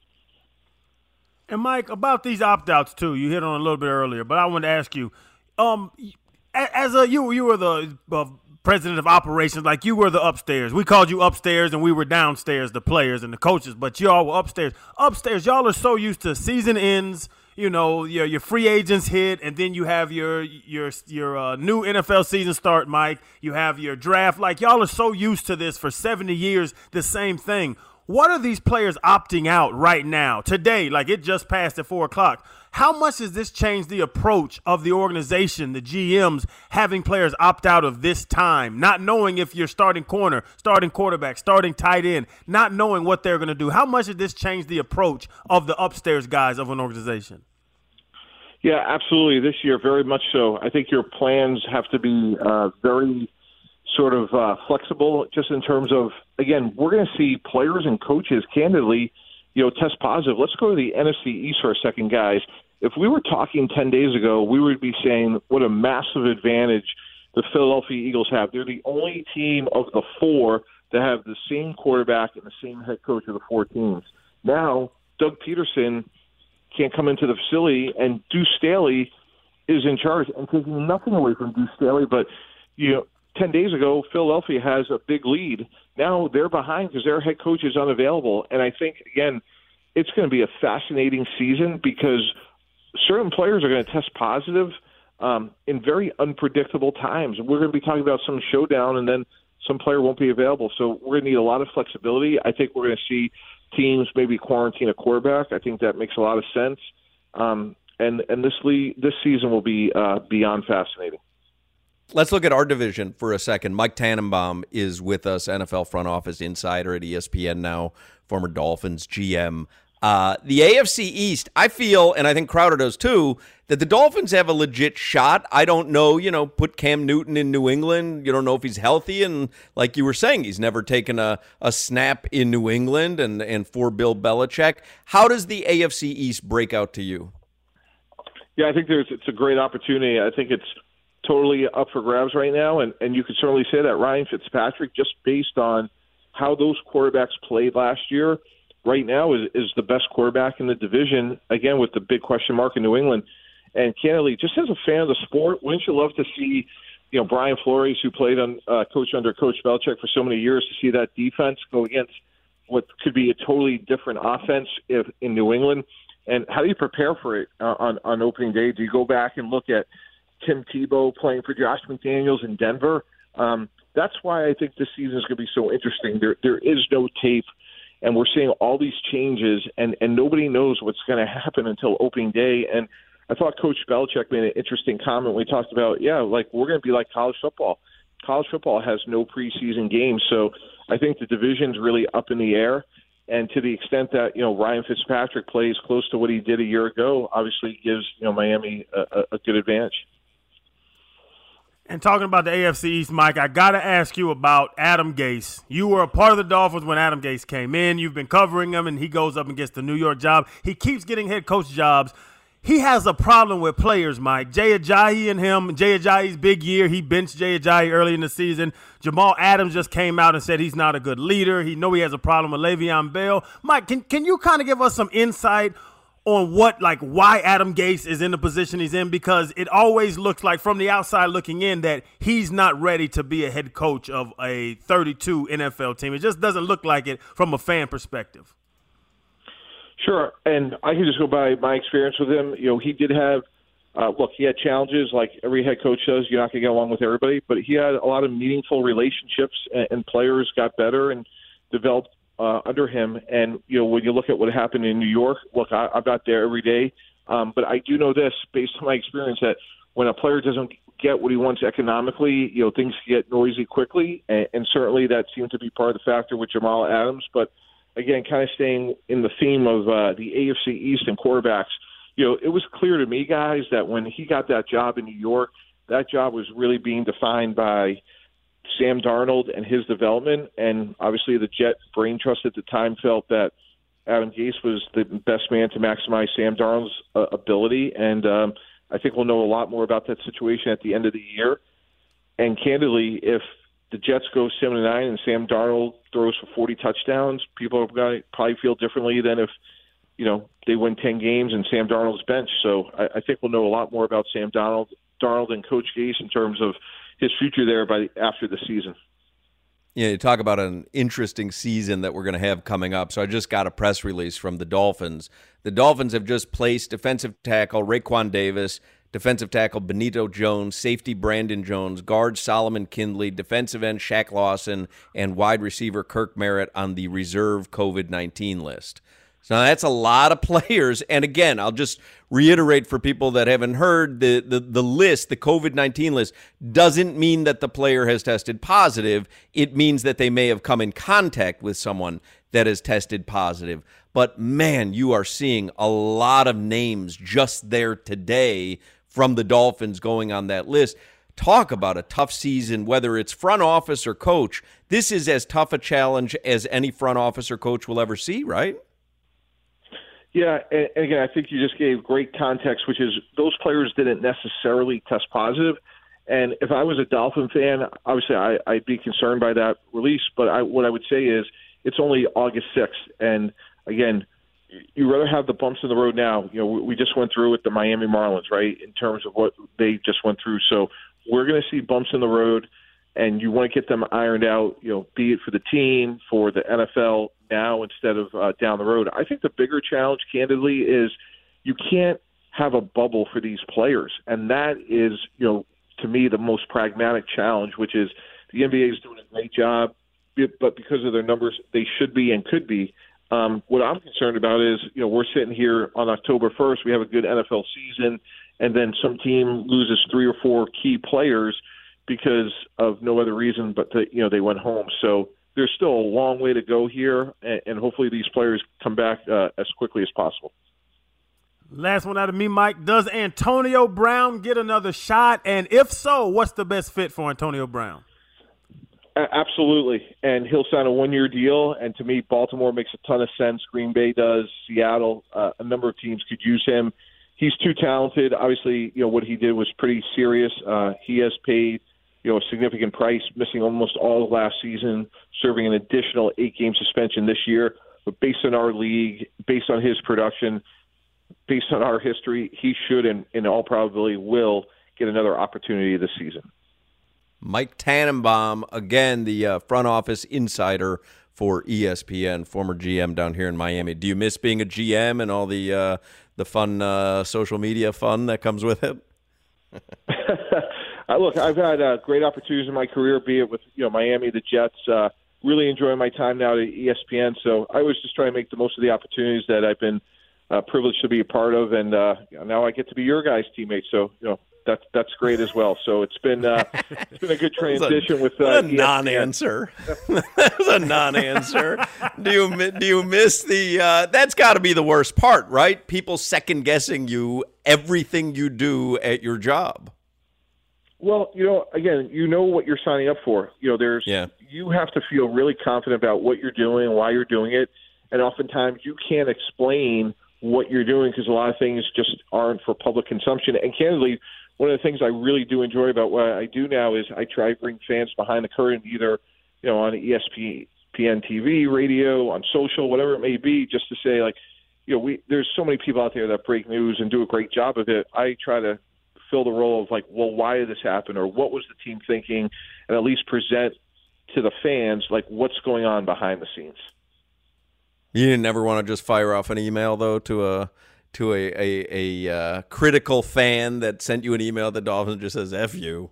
And, Mike, about these opt-outs, too, you hit on a little bit earlier, but I wanted to ask you, Um, as a you you were the uh, president of operations, like you were the upstairs. We called you upstairs, and we were downstairs, the players and the coaches. But y'all were upstairs. Upstairs, y'all are so used to season ends. You know, your your free agents hit, and then you have your your your uh, new N F L season start, Mike. You have your draft. Like y'all are so used to this for seventy years, the same thing. What are these players opting out right now, today? Like it just passed at four o'clock. How much has this changed the approach of the organization, the G Ms, having players opt out of this time, not knowing if you're starting corner, starting quarterback, starting tight end, not knowing what they're going to do? How much has this changed the approach of the upstairs guys of an organization? Yeah, absolutely. This year, very much so. I think your plans have to be uh, very sort of uh, flexible just in terms of, again, we're going to see players and coaches, candidly, you know, test positive. Let's go to the N F C East for a second, guys. If we were talking ten days ago, we would be saying what a massive advantage the Philadelphia Eagles have. They're the only team of the four that have the same quarterback and the same head coach of the four teams. Now, Doug Peterson can't come into the facility, and Deuce Staley is in charge, and taking nothing away from Deuce Staley, but, you know, ten days ago, Philadelphia has a big lead. Now they're behind because their head coach is unavailable. And I think, again, it's going to be a fascinating season because certain players are going to test positive um, in very unpredictable times. We're going to be talking about some showdown, and then some player won't be available. So we're going to need a lot of flexibility. I think we're going to see teams maybe quarantine a quarterback. I think that makes a lot of sense. Um, and and this league, this season will be uh, beyond fascinating. Let's look at our division for a second. Mike Tannenbaum is with us, N F L front office insider at E S P N now, former Dolphins G M. Uh, the A F C East, I feel, and I think Crowder does too, that the Dolphins have a legit shot. I don't know, you know, put Cam Newton in New England. You don't know if he's healthy. And like you were saying, he's never taken a, a snap in New England and, and for Bill Belichick. How does the A F C East break out to you? Yeah, I think there's it's a great opportunity. I think it's totally up for grabs right now, and, and you could certainly say that Ryan Fitzpatrick, just based on how those quarterbacks played last year, right now is, is the best quarterback in the division, again, with the big question mark in New England. And candidly, just as a fan of the sport, wouldn't you love to see, you know, Brian Flores, who played on uh, coach under Coach Belichick for so many years, to see that defense go against what could be a totally different offense if in New England? And how do you prepare for it uh, on, on opening day? Do you go back and look at Tim Tebow playing for Josh McDaniels in Denver? Um, that's why I think this season is going to be so interesting. There, there is no tape, and we're seeing all these changes, and, and nobody knows what's going to happen until opening day. And I thought Coach Belichick made an interesting comment when we talked about, yeah, like we're going to be like college football. College football has no preseason games, so I think the division's really up in the air. And to the extent that, you know, Ryan Fitzpatrick plays close to what he did a year ago, obviously gives, you know, Miami a, a good advantage. And talking about the A F C East, Mike, I got to ask you about Adam Gase. You were a part of the Dolphins when Adam Gase came in. You've been covering him, and he goes up and gets the New York job. He keeps getting head coach jobs. He has a problem with players, Mike. Jay Ajayi and him, Jay Ajayi's big year. He benched Jay Ajayi early in the season. Jamal Adams just came out and said he's not a good leader. He know he has a problem with Le'Veon Bell. Mike, can, can you kind of give us some insight on what, like, why Adam Gase is in the position he's in? Because it always looks like, from the outside looking in, that he's not ready to be a head coach of a thirty-two N F L team. It just doesn't look like it from a fan perspective. Sure, and I can just go by my experience with him. You know, he did have, uh, look, he had challenges like every head coach does. You're not going to get along with everybody, but he had a lot of meaningful relationships, and, and players got better and developed Uh, under him. And, you know, when you look at what happened in New York, look, I, I'm not there every day, um, but I do know this, based on my experience, that when a player doesn't get what he wants economically, you know, things get noisy quickly, and, and certainly that seemed to be part of the factor with Jamal Adams. But, again, kind of staying in the theme of uh, the A F C East and quarterbacks, you know, it was clear to me, guys, that when he got that job in New York, that job was really being defined by Sam Darnold and his development, and obviously the Jet brain trust at the time felt that Adam Gase was the best man to maximize Sam Darnold's uh, ability, and um, I think we'll know a lot more about that situation at the end of the year. And candidly, if the Jets go seven and nine and Sam Darnold throws for forty touchdowns, people are going to probably feel differently than if, you know, they win ten games and Sam Darnold's bench. So I, I think we'll know a lot more about Sam Darnold, Darnold and Coach Gase in terms of his future there by after the season. Yeah, you talk about an interesting season that we're going to have coming up. So I just got a press release from the Dolphins. The Dolphins have just placed defensive tackle Raekwon Davis, defensive tackle Benito Jones, safety Brandon Jones, guard Solomon Kindley, defensive end Shaq Lawson, and wide receiver Kirk Merritt on the reserve COVID nineteen list. So that's a lot of players. And again, I'll just reiterate for people that haven't heard, the, the, the list, the COVID nineteen list, doesn't mean that the player has tested positive. It means that they may have come in contact with someone that has tested positive. But, man, you are seeing a lot of names just there today from the Dolphins going on that list. Talk about a tough season, whether it's front office or coach. This is as tough a challenge as any front office or coach will ever see, right? Yeah, and again, I think you just gave great context, which is those players didn't necessarily test positive. And if I was a Dolphin fan, obviously I, I'd be concerned by that release. But I, what I would say is it's only August sixth. And, again, you'd rather have the bumps in the road now. You know, we, we just went through with the Miami Marlins, right, in terms of what they just went through. So we're going to see bumps in the road, and you want to get them ironed out, you know, be it for the team, for the N F L now instead of uh, down the road. I think the bigger challenge, candidly, is you can't have a bubble for these players. And that is, you know, to me, the most pragmatic challenge, which is the N B A is doing a great job, but because of their numbers, they should be and could be. Um, what I'm concerned about is, you know, we're sitting here on October first. We have a good N F L season, and then some team loses three or four key players because of no other reason but that, you know, they went home. So there's still a long way to go here, and, and hopefully these players come back uh, as quickly as possible. Last one out of me, Mike. Does Antonio Brown get another shot? And if so, what's the best fit for Antonio Brown? A- absolutely. And he'll sign a one-year deal. And to me, Baltimore makes a ton of sense. Green Bay does. Seattle, uh, a number of teams could use him. He's too talented. Obviously, you know, what he did was pretty serious. Uh, he has paid, you know, a significant price, missing almost all of last season, serving an additional eight-game suspension this year. But based on our league, based on his production, based on our history, he should and in all probability will get another opportunity this season. Mike Tannenbaum, again, the uh, front office insider for E S P N, former G M down here in Miami. Do you miss being a G M and all the uh, the fun uh, social media fun that comes with it? uh, look, I've had uh, great opportunities in my career, be it with you know Miami, the Jets. Uh, really enjoying my time now at E S P N. So I was just trying to make the most of the opportunities that I've been uh, privileged to be a part of, and uh, now I get to be your guys' teammate. So you know. That's that's great as well. So it's been uh, it's been a good transition a, with uh, a non-answer. That's a non-answer. do you do you miss the? Uh, that's got to be the worst part, right? People second guessing you everything you do at your job. Well, you know, again, you know what you're signing up for. You know, there's Yeah. you have to feel really confident about what you're doing and why you're doing it. And oftentimes you can't explain what you're doing because a lot of things just aren't for public consumption. And candidly, one of the things I really do enjoy about what I do now is I try to bring fans behind the curtain, either, you know, on E S P N T V, radio, on social, whatever it may be, just to say, like, you know, we there's so many people out there that break news and do a great job of it. I try to fill the role of, like, well, why did this happen, or what was the team thinking, and at least present to the fans, like, what's going on behind the scenes. You didn't ever want to just fire off an email, though, to a to a a, a uh, critical fan that sent you an email that Dolphins just says F you?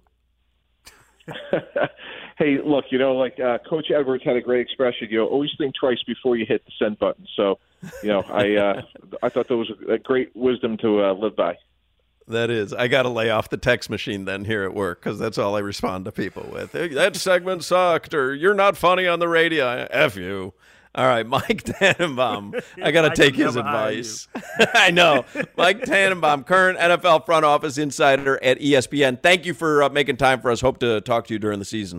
Hey, look, you know, like uh, Coach Edwards had a great expression, you know, always think twice before you hit the send button. So, you know, I uh, I thought that was a great wisdom to uh, live by. That is. I got to lay off the text machine then here at work because that's all I respond to people with. Hey, that segment sucked, or you're not funny on the radio. F you. All right, Mike Tannenbaum. I got to take his advice. I know. Mike Tannenbaum, current N F L front office insider at E S P N. Thank you for uh, making time for us. Hope to talk to you during the season.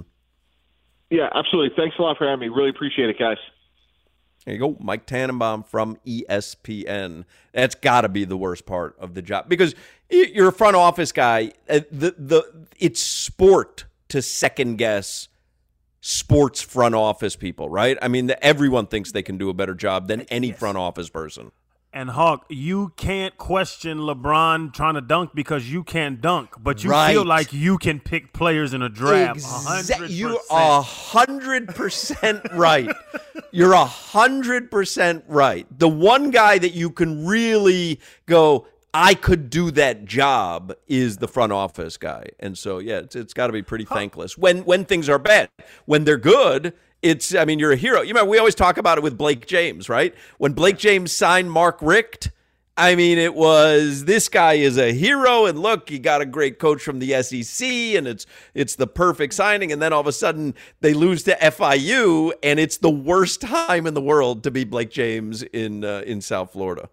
Yeah, absolutely. Thanks a lot for having me. Really appreciate it, guys. There you go, Mike Tannenbaum from E S P N. That's got to be the worst part of the job because you're a front office guy. The the it's sport to second guess sports front office people, right? I mean, everyone thinks they can do a better job than any yes. front office person. And Hawk, you can't question LeBron trying to dunk because you can't dunk, but you right. feel like you can pick players in a draft. Exa- you're a hundred percent right. You're a hundred percent right. The one guy that you can really go, I could do that job, is the front office guy. And so, yeah, it's, it's got to be pretty thankless when when things are bad. When they're good, it's, I mean, you're a hero. You know, we always talk about it with Blake James, right? When Blake James signed Mark Richt, I mean, it was, this guy is a hero, and look, he got a great coach from the S E C, and it's it's the perfect signing, and then all of a sudden they lose to F I U, and it's the worst time in the world to be Blake James in uh, in South Florida.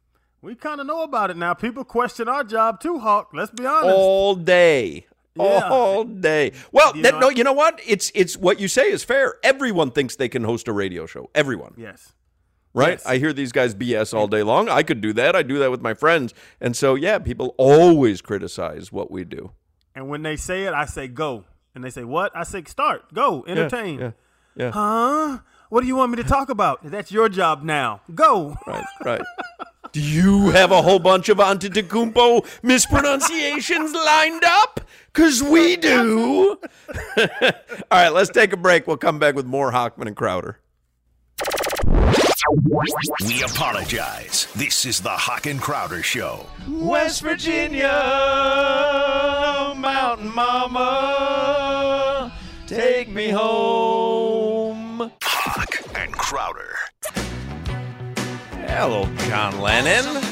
We kind of know about it now. People question our job too, Hawk. Let's be honest. All day. Yeah. All day. Well, you that, know, no, you know what? It's it's what you say is fair. Everyone thinks they can host a radio show. Everyone. Yes. Right? Yes. I hear these guys B S all day long. I could do that. I do that with my friends. And so, yeah, people always criticize what we do. And when they say it, I say go. And they say, what? I say start. Go. Entertain. Yeah, yeah, yeah. Huh? What do you want me to talk about? That's your job now. Go. Right, right. Do you have a whole bunch of Antetokounmpo mispronunciations lined up? Because we do. All right, let's take a break. We'll come back with more Hochman and Crowder. We apologize. This is the Hawk and Crowder Show. West Virginia, Mountain Mama, take me home. Hawk and Crowder. Hello, John Lennon.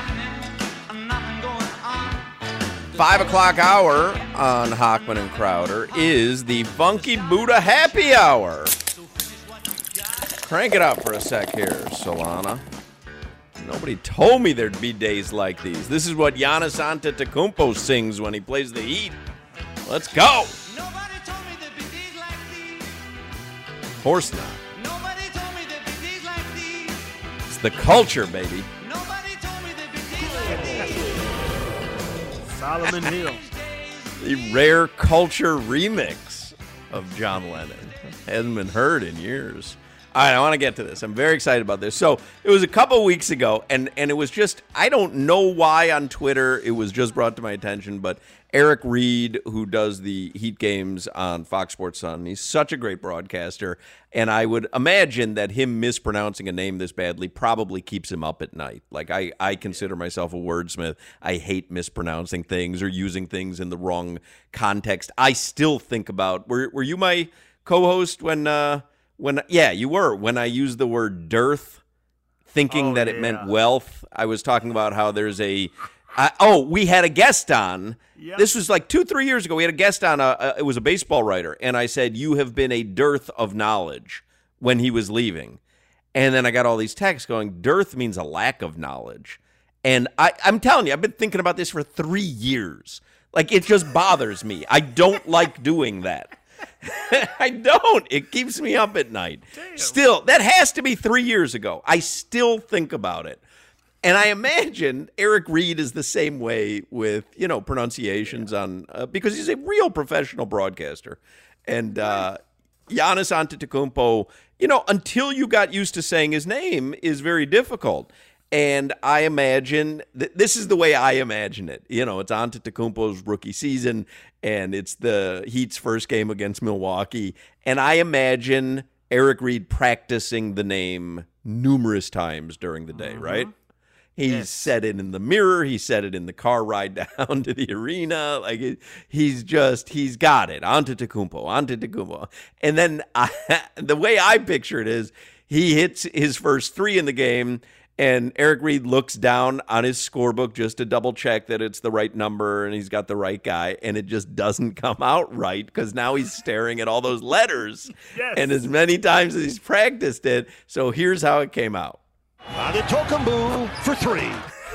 Five o'clock hour on Hochman and Crowder is the Funky Buddha Happy Hour. Crank it up for a sec here, Solana. Nobody told me there'd be days like these. This is what Giannis Antetokounmpo sings when he plays the Heat. Let's go. Nobody told me there'd be days like these. Horse not. Nobody told me there'd be days like these. It's the culture, baby. Nobody told me there'd be days like these. Solomon Hill. The rare culture remix of John Lennon. Hasn't been heard in years. All right, I want to get to this. I'm very excited about this. So it was a couple weeks ago, and, and it was just, I don't know why on Twitter it was just brought to my attention, but Eric Reed, who does the Heat games on Fox Sports Sun, he's such a great broadcaster, and I would imagine that him mispronouncing a name this badly probably keeps him up at night. Like, I, I consider myself a wordsmith. I hate mispronouncing things or using things in the wrong context. I still think about, were, were you my co-host when... Uh, When yeah, you were. When I used the word dearth, thinking oh, that it yeah. meant wealth, I was talking about how there's a. Uh, oh, we had a guest on. Yep. This was like two, three years ago. We had a guest on. A, a, it was a baseball writer, and I said, "You have been a dearth of knowledge," when he was leaving, and then I got all these texts going, "Dearth means a lack of knowledge," and I, I'm telling you, I've been thinking about this for three years. Like, it just bothers me. I don't like doing that. I don't. It keeps me up at night. Damn. Still, that has to be three years ago. I still think about it. And I imagine Eric Reed is the same way with, you know, pronunciations on uh, because he's a real professional broadcaster. And uh, Giannis Antetokounmpo, you know, until you got used to saying his name is very difficult. And I imagine that this is the way I imagine it. You know, it's Antetokounmpo's rookie season, and it's the Heat's first game against Milwaukee. And I imagine Eric Reed practicing the name numerous times during the day, mm-hmm. right? He yes. said it in the mirror. He said it in the car ride down to the arena. Like it, he's just, he's got it. Antetokounmpo, Antetokounmpo. And then I, the way I picture it is he hits his first three in the game, and Eric Reed looks down on his scorebook just to double check that it's the right number and he's got the right guy, and it just doesn't come out right because now he's staring at all those letters. Yes. And as many times as he's practiced it. So here's how it came out. Antetokounmpo for three.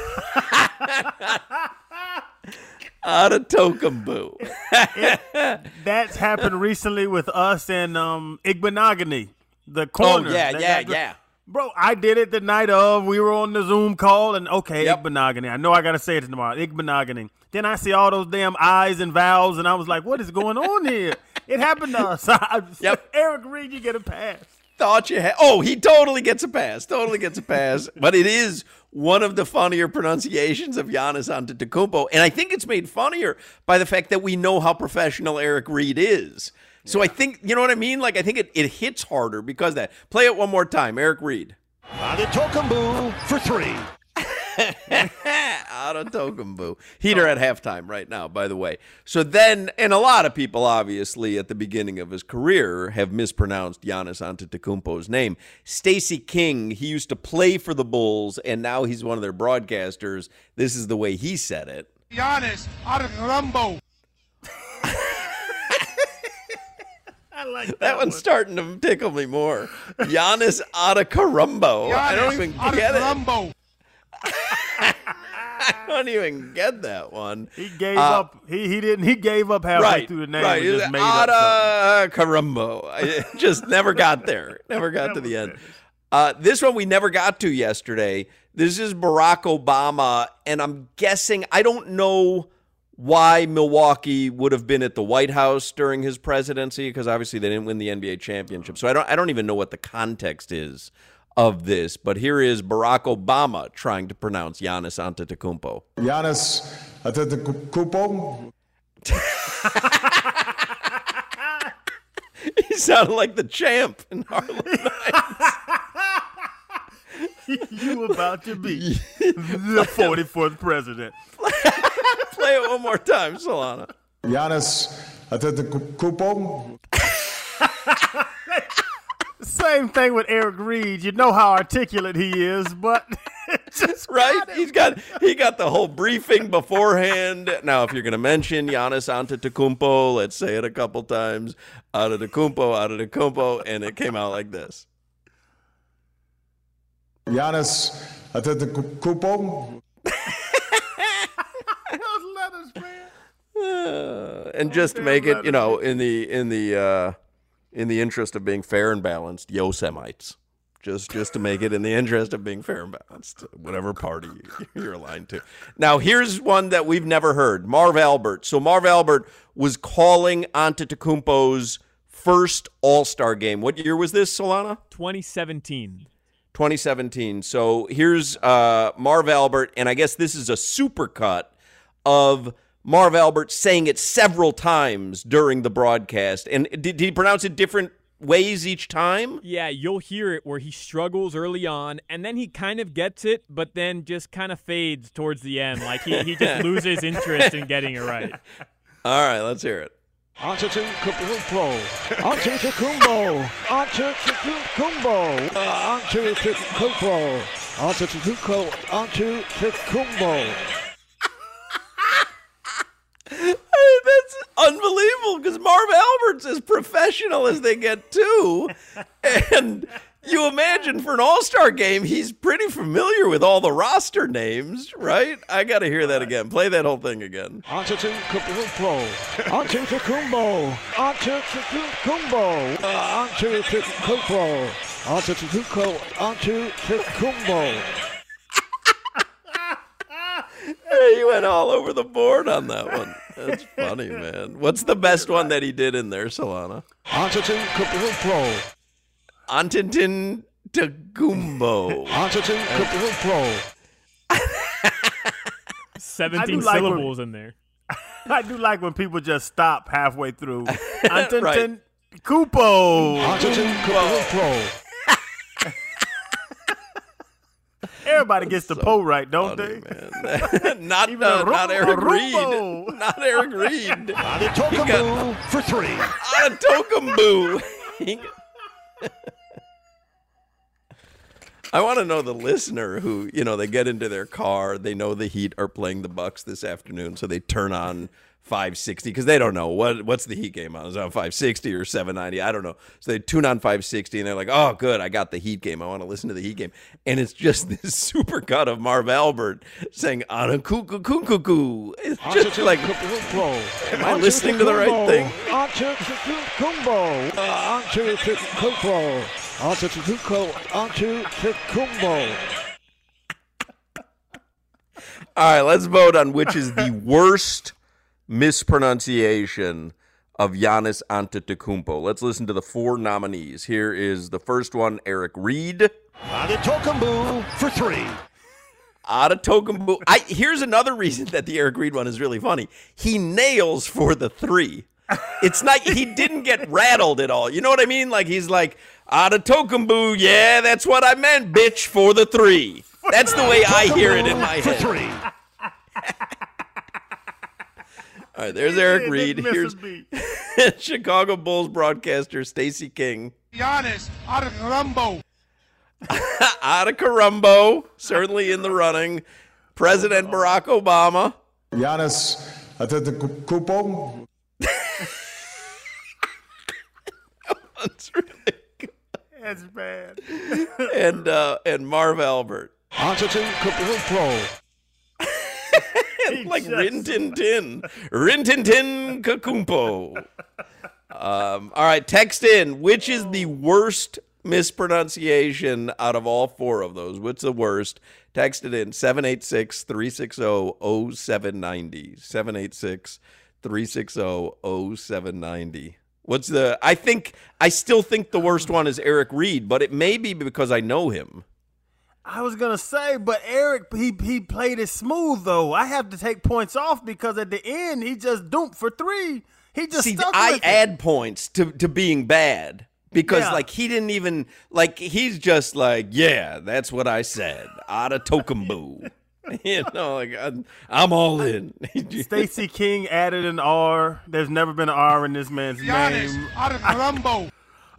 Antetokounmpo. That's happened recently with us and um, Igbenogany, the corner. Oh, yeah, that, yeah, that, yeah. Bro, I did it the night of. We were on the Zoom call, and okay, yep. Igbenogany. I know I got to say it tomorrow. Igbenogany. Then I see all those damn I's and vowels, and I was like, what is going on here? It happened to us. Yep. Eric Reed, you get a pass. Thought you had. Oh, he totally gets a pass. Totally gets a pass. But it is one of the funnier pronunciations of Giannis Antetokounmpo, and I think it's made funnier by the fact that we know how professional Eric Reed is. So yeah. I think, you know what I mean? Like, I think it, it hits harder because of that. Play it one more time. Eric Reed. Antetokounmpo for three. Antetokounmpo. Heater at halftime right now, by the way. So then, and a lot of people, obviously, at the beginning of his career have mispronounced Giannis Antetokounmpo's name. Stacey King, he used to play for the Bulls, and now he's one of their broadcasters. This is the way he said it. Giannis Antetokounmpo. I like that, that one's one. starting to tickle me more. Giannis Antetokounmpo. I don't even get it. I don't even get that one. He gave uh, up. He he didn't. He gave up halfway right, through the name. Right. And just made up Antetokounmpo. I just never got there. Never got to the end. Uh, this one we never got to yesterday. This is Barack Obama, and I'm guessing I don't know why Milwaukee would have been at the White House during his presidency, because obviously they didn't win the N B A championship. So I don't I don't even know what the context is of this. But here is Barack Obama trying to pronounce Giannis Antetokounmpo. Giannis Antetokounmpo. He sounded like the champ in Harlem Nights. You about to be the forty-fourth president. Play it one more time, Solana. Giannis Antetokounmpo. Same thing with Eric Reed. You know how articulate he is, but just right. He's got he got the whole briefing beforehand. Now, if you're going to mention Giannis Antetokounmpo, let's say it a couple times. Antetokounmpo, Antetokounmpo, and it came out like this. Giannis Antetokounmpo. Those letters, man. Uh, and just to make it, you know, in the in the uh, in the interest of being fair and balanced, Yosemites. Just just to make it in the interest of being fair and balanced, whatever party you're aligned to. Now, here's one that we've never heard. Marv Albert. So Marv Albert was calling Antetokounmpo's first All-Star game. What year was this, Solana? twenty seventeen. twenty seventeen. So here's uh, Marv Albert, and I guess this is a supercut of Marv Albert saying it several times during the broadcast. And did, did he pronounce it different ways each time? Yeah, you'll hear it where he struggles early on, and then he kind of gets it, but then just kind of fades towards the end. Like he, he just loses interest in getting it right. All right, let's hear it. Antetokounmpo, Antetokounmpo, Antetokounmpo, Antetokounmpo, Antetokounmpo, Antetokounmpo. That's unbelievable because Marv Albert's as professional as they get too. And you imagine for an all-star game, he's pretty familiar with all the roster names, right? I got to hear that again. Play that whole thing again. Antetokounmpo. Antetokounmpo. Antetokounmpo. Antetokounmpo. Antetokounmpo. Antetokounmpo. Hey, he went all over the board on that one. That's funny, man. What's the best one that he did in there, Solana? Antetokounmpo. Antintin Tagumbo. Antetokounmpo. seventeen like syllables when, in there. I do like when people just stop halfway through. Antintin Right. Kupo. Antetokounmpo. Everybody gets the So po right, don't funny, they? man. not, Even uh, a rum- not a Eric rumbo. Reed. Not Eric Reed. Antetokounmpo for three. Antetokounmpo. I want to know the listener who, you know, they get into their car, they know the Heat are playing the Bucks this afternoon, so they turn on five sixty because they don't know what what's the Heat game on. Is it on five sixty or seven ninety? I don't know. So they tune on five sixty and they're like, "Oh, good, I got the Heat game. I want to listen to the Heat game." And it's just this super cut of Marv Albert saying "Ana cuckoo cuckoo." It's just like, am I listening to the right thing? Antetokounmpo. Antetokounmpo. Antetokounmpo. Antetokounmpo. All right, let's vote on which is the worst mispronunciation of Giannis Antetokounmpo. Let's listen to the four nominees. Here is the first one, Eric Reed. Antetokounmpo for three. Antetokounmpo. I here's another reason that the Eric Reed one is really funny. He nails for the three. It's not he didn't get rattled at all. You know what I mean? Like he's like, Antetokounmpo, yeah, that's what I meant, bitch, for the three. That's the way I hear it in my head. For three. All right, there's Eric Reed. Here's Chicago Bulls broadcaster Stacey King. Giannis Antetokounmpo. Antetokounmpo, certainly in the running. President Barack Obama. Giannis Antetokounmpo. That's really good. That's bad. And uh, and Marv Albert. Antetokounmpo. Like Rin Tin Tin. Rin Tin Tin Kakumpo. Um, all right, text in. Which is the worst mispronunciation out of all four of those? What's the worst? Text it in. seven eight six, three six zero, zero seven nine zero. seven eight six, three six zero, zero seven nine zero. What's the I think I still think the worst one is Eric Reed, but it may be because I know him. I was gonna say, but Eric, he he played it smooth though. I have to take points off because at the end he just dumped for three. He just See, stuck I with add it. points to, to being bad because Yeah. like he didn't even like he's just like, yeah, that's what I said. Antetokounmpo. You know, like I'm, I'm all in. Stacey King added an R. There's never been an R in this man's Giannis name. Antetokounmpo.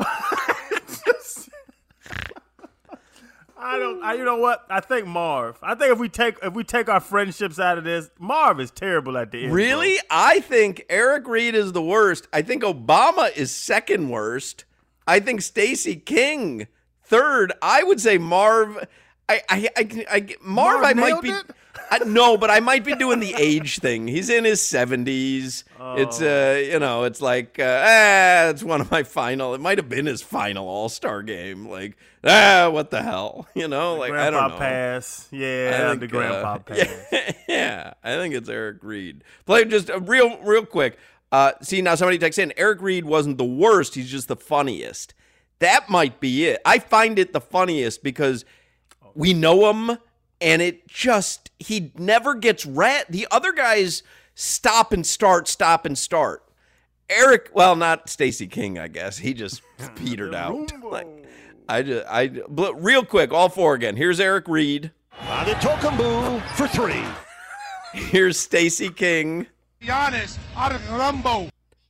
I don't. I, you know what? I think Marv. I think if we take if we take our friendships out of this, Marv is terrible at the end. Really? bro. I think Eric Reed is the worst. I think Obama is second worst. I think Stacey King third. I would say Marv. I, I, I, I Marv. Marv I might nailed be. it? I, no, but I might be doing the age thing. He's in his seventies. Oh. It's uh, you know, it's like uh, ah, it's one of my final. It might have been his final All Star game. Like ah, what the hell, you know? Like Grandpa I don't know. pass. I Yeah, think, the grandpa uh, pass. Yeah, yeah, I think it's Eric Reed. Play just uh, real, real quick. Uh, see, now somebody texts in, Eric Reed wasn't the worst. He's just the funniest. That might be it. I find it the funniest because we know him, and it just, he never gets rat. The other guys stop and start, stop and start. Eric, well, not Stacey King, I guess. He just petered out. Like, I just, I, but real quick, all four again. Here's Eric Reed. Antetokounmpo for three. Here's Stacey King. Giannis Antetokounmpo.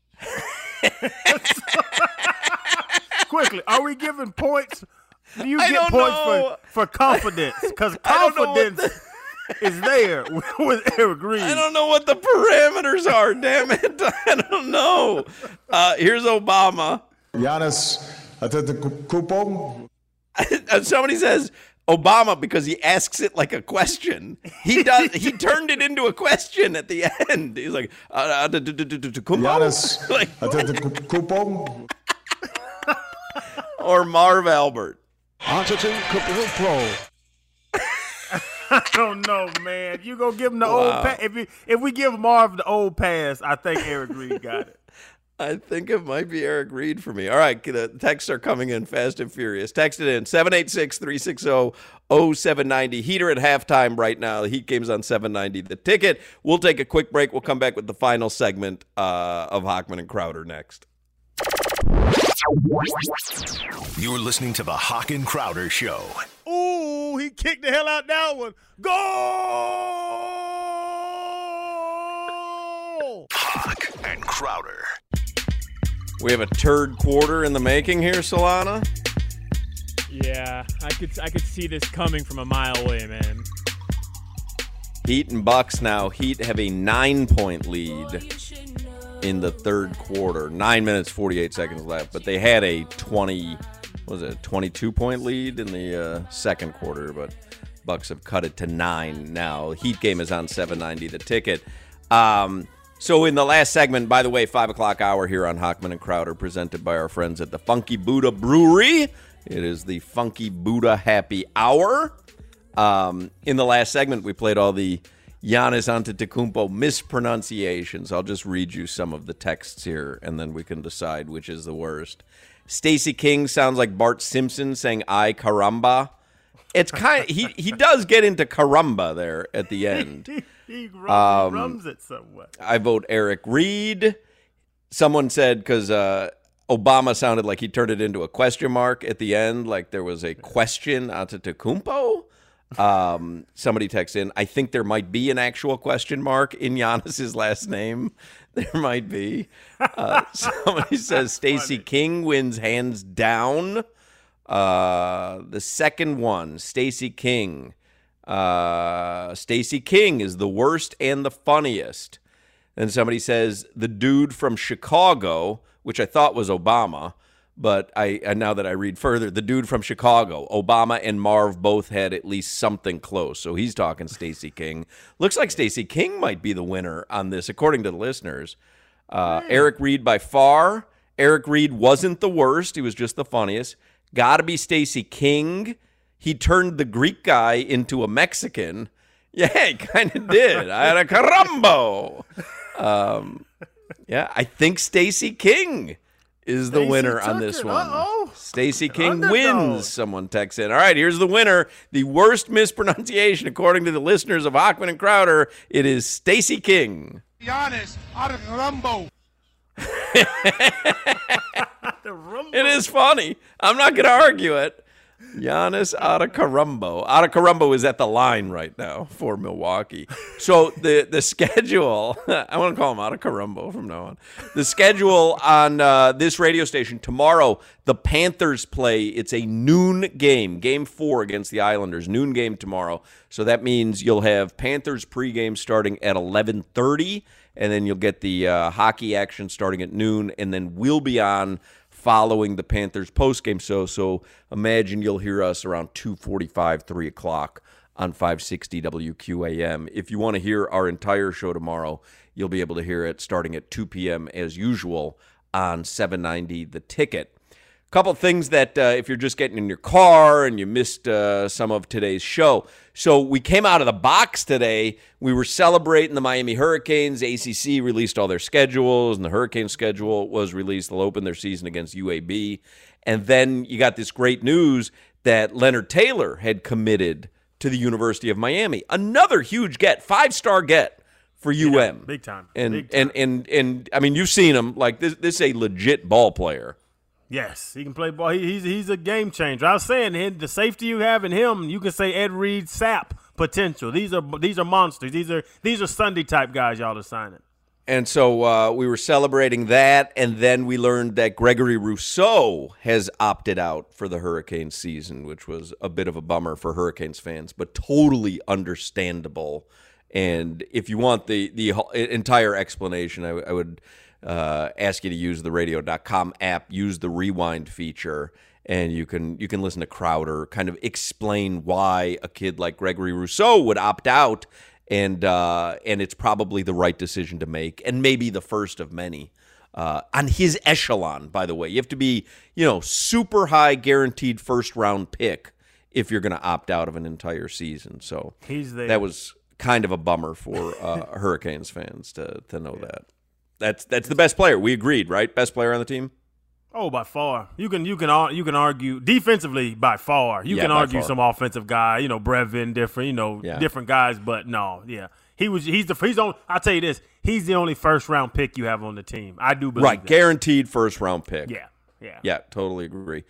Quickly, are we giving points? Do you I get don't points know. for, for confidence? Because I don't know what confidence, is there with Eric Reid. I don't know what the parameters are, damn it. I don't know. Uh, here's Obama. Giannis Antetokounmpo. Somebody says Obama because he asks it like a question. He does. He turned it into a question at the end. He's like, uh, Giannis Antetokounmpo. Or Marv Albert. Antetokounmpo. I don't know, man. You gonna give him the Wow. old pass? If, you, if we give Marv the old pass, I think Eric Reid got it. I think it might be Eric Reid for me. All right, the texts are coming in fast and furious. Text it in, seven eight six, three six zero, zero seven nine zero. Heater at halftime right now. The Heat game's on seven ninety. The Ticket. We'll take a quick break. We'll come back with the final segment uh, of Hochman and Crowder next. You're listening to the Hawk and Crowder Show. Ooh, he kicked the hell out that one. Goal! Hawk and Crowder. We have a turd quarter in the making here, Solana. Yeah, I could I could see this coming from a mile away, man. Heat and Bucks now. Heat have a nine-point lead in the third quarter. Nine minutes, forty-eight seconds left. But they had a twenty, what was it, twenty-two point lead in the uh, second quarter. But Bucks have cut it to nine now. Heat game is on seven ninety. The Ticket. Um, so in the last segment, by the way, five o'clock hour here on Hochman and Crowder, presented by our friends at the Funky Buddha Brewery. It is the Funky Buddha Happy Hour. Um, in the last segment, we played all the Giannis Antetokounmpo mispronunciations. I'll just read you some of the texts here, and then we can decide which is the worst. Stacey King sounds like Bart Simpson saying "I caramba." It's kind of, he he does get into caramba there at the end. he he rums, Um, rums it somewhat. I vote Eric Reid. Someone said because uh, Obama sounded like he turned it into a question mark at the end, like there was a question Antetokounmpo. Um, somebody texts in, I think there might be an actual question mark in Giannis's last name. There might be. Uh, somebody says Stacey King wins hands down. Uh, the second one, Stacey King. Uh, Stacey King is the worst and the funniest. And somebody says the dude from Chicago, which I thought was Obama. But I and now that I read further, the dude from Chicago, Obama and Marv both had at least something close. So he's talking Stacey King. Looks like Stacey King might be the winner on this, according to the listeners. Uh, Eric Reid by far. Eric Reid wasn't the worst. He was just the funniest. Got to be Stacey King. He turned the Greek guy into a Mexican. Yeah, he kind of did. I had a carambo. Um, yeah, I think Stacey King is the Stacey winner on took this it. one. Uh-oh. Stacey King Underdog. wins, someone texts in. All right, here's the winner. The worst mispronunciation, according to the listeners of Hochman and Crowder, it is Stacey King. Giannis Antetokounmpo. It is funny. I'm not going to argue it. Giannis Antetokounmpo. Antetokounmpo is at the line right now for Milwaukee. So the the schedule, I want to call him Antetokounmpo from now on. The schedule on uh, this radio station tomorrow, the Panthers play. It's a noon game, game four against the Islanders. Noon game tomorrow. So that means you'll have Panthers pregame starting at eleven thirty, and then you'll get the uh, hockey action starting at noon, and then we'll be on following the Panthers postgame. So, so imagine you'll hear us around two forty-five, three o'clock on five sixty W Q A M. If you want to hear our entire show tomorrow, you'll be able to hear it starting at two p.m. as usual on seven ninety The Ticket. Couple things that uh, if you're just getting in your car and you missed uh, some of today's show. So we came out of the box today. We were celebrating the Miami Hurricanes. A C C released all their schedules, and the Hurricane schedule was released. They'll open their season against U A B. And then you got this great news that Leonard Taylor had committed to the University of Miami. Another huge get, five-star get for U M. Yeah, big time. And, big time. and, and, and, I mean, you've seen him. Like, this, this is a legit ball player. Yes, he can play ball. He, he's he's a game changer. I was saying him, the safety you have in him, you can say Ed Reed sap potential. These are these are monsters. These are these are Sunday type guys y'all are signing. And so uh, we were celebrating that, and then we learned that Gregory Rousseau has opted out for the Hurricanes season, which was a bit of a bummer for Hurricanes fans, but totally understandable. And if you want the, the entire explanation, I, I would uh, ask you to use the radio dot com app, use the rewind feature, and you can you can listen to Crowder kind of explain why a kid like Gregory Rousseau would opt out. And uh, and it's probably the right decision to make, and maybe the first of many uh, on his echelon. By the way, you have to be, you know, super high guaranteed first round pick if you're going to opt out of an entire season. So he's there. That was kind of a bummer for uh, Hurricanes fans to to know yeah. that. That's that's the best player. We agreed, right? Best player on the team. Oh, by far. You can you can you can argue defensively by far. You yeah, can argue far. some offensive guy, you know, Brevin, different, you know, yeah. different guys, but no, yeah. He was he's the he's on I'll tell you this, he's the only first round pick you have on the team. I do believe Right, that. Guaranteed first round pick. Yeah. Yeah. Yeah, totally agree.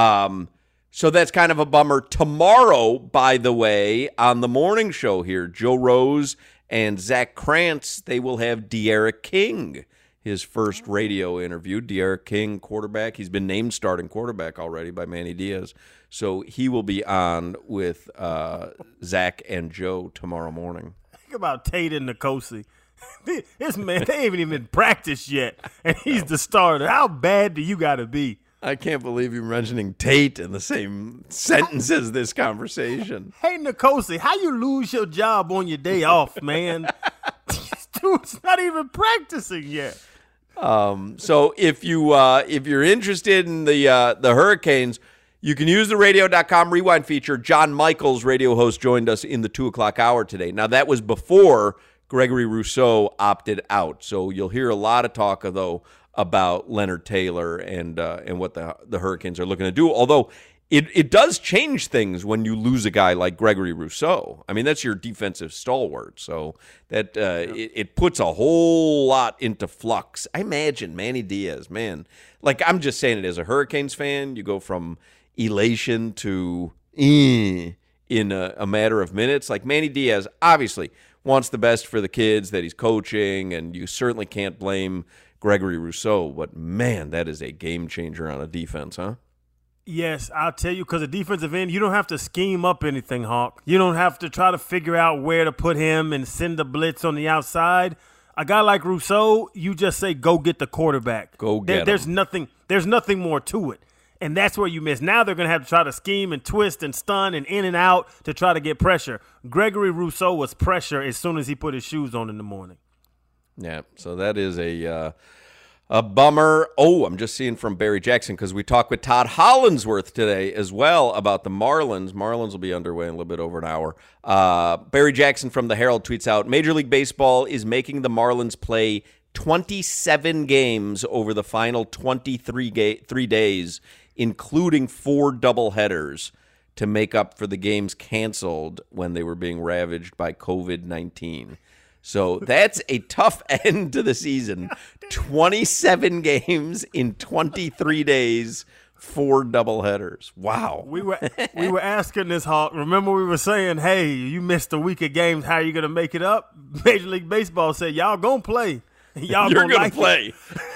Um so that's kind of a bummer. Tomorrow, by the way, on the morning show here, Joe Rose and Zach Krantz, they will have De'Aaron King. His first radio interview, De'Aaron King, quarterback. He's been named starting quarterback already by Manny Diaz. So he will be on with uh, Zach and Joe tomorrow morning. Think about Tate and Nkosi. This man, they haven't even practiced yet, and he's the starter. How bad do you got to be? I can't believe you're mentioning Tate in the same sentence as this conversation. Hey, Nkosi, how you lose your job on your day off, man? This dude's not even practicing yet. Um, so if you uh, if you're interested in the uh, the Hurricanes, you can use the radio dot com rewind feature. John Michaels, radio host, joined us in the two o'clock hour today. Now that was before Gregory Rousseau opted out, so you'll hear a lot of talk though about Leonard Taylor and uh, and what the the Hurricanes are looking to do. Although it it does change things when you lose a guy like Gregory Rousseau. I mean, that's your defensive stalwart, so that uh, yeah. it, it puts a whole lot into flux. I imagine Manny Diaz, man, like I'm just saying it as a Hurricanes fan, you go from elation to eh, in a, a matter of minutes. Like Manny Diaz obviously wants the best for the kids that he's coaching, and you certainly can't blame Gregory Rousseau, but man, that is a game changer on a defense, huh? Yes, I'll tell you, because a defensive end, you don't have to scheme up anything, Hawk. You don't have to try to figure out where to put him and send the blitz on the outside. A guy like Rousseau, you just say, go get the quarterback. Go get there, him. There's nothing, there's nothing more to it. And that's where you miss. Now they're going to have to try to scheme and twist and stun and in and out to try to get pressure. Gregory Rousseau was pressure as soon as he put his shoes on in the morning. Yeah, so that is a uh, a bummer. Oh, I'm just seeing from Barry Jackson because we talked with Todd Hollandsworth today as well about the Marlins. Marlins will be underway in a little bit over an hour. Uh, Barry Jackson from the Herald tweets out, Major League Baseball is making the Marlins play twenty-seven games over the final twenty-three ga- three days, including four doubleheaders, to make up for the games canceled when they were being ravaged by covid nineteen. So that's a tough end to the season. twenty-seven games in twenty-three days, four doubleheaders. Wow. We were we were asking this, Hawk. Remember we were saying, hey, you missed a week of games. How are you going to make it up? Major League Baseball said, y'all going to play. Y'all You're going gonna like play.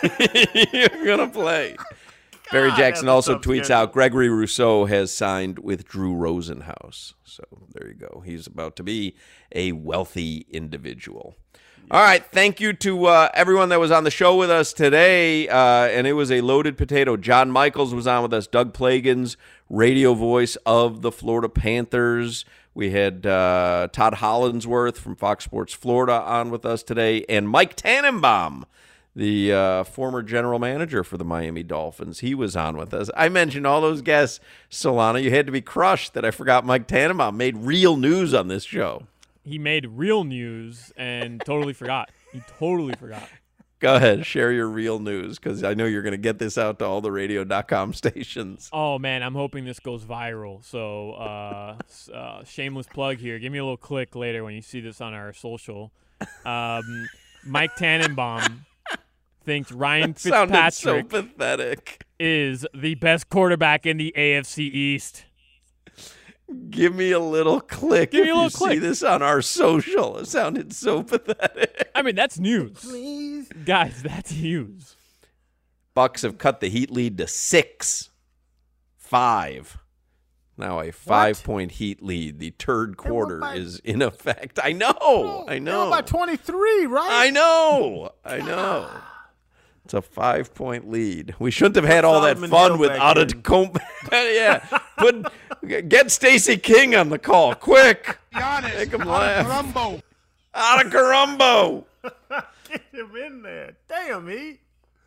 You're going to play. Barry Jackson also tweets out, Gregory Rousseau has signed with Drew Rosenhaus. So there you go. He's about to be a wealthy individual. Yes. All right. Thank you to uh, everyone that was on the show with us today. Uh, and it was a loaded potato. John Michaels was on with us. Doug Plagans, radio voice of the Florida Panthers. We had uh, Todd Hollandsworth from Fox Sports Florida on with us today. And Mike Tannenbaum, the uh, former general manager for the Miami Dolphins. He was on with us. I mentioned all those guests, Solana. You had to be crushed that I forgot Mike Tannenbaum made real news on this show. He made real news and totally forgot. He totally forgot. Go ahead, share your real news, because I know you're going to get this out to all the radio dot com stations. Oh, man, I'm hoping this goes viral. So uh, uh, shameless plug here. Give me a little click later when you see this on our social. Um, Mike Tannenbaum thinks Ryan Fitzpatrick so pathetic. is the best quarterback in the A F C East. Give me a little click. Give me if a little you click. See this on our social. It sounded so pathetic. I mean, that's news. Please. Guys, that's news. Bucks have cut the Heat lead to six. Five. Now a five-point Heat lead. The third quarter by- is in effect. I know. I They know. were by twenty-three, right? I know. I know. It's a five-point lead. We shouldn't have had all that Solomon fun Hill with back out of in. Tacoma. Yeah. Put get Stacey King on the call. Quick. Giannis, Make him out laugh. of Colombo. Out of Carumbo. Get him in there. Damn, he.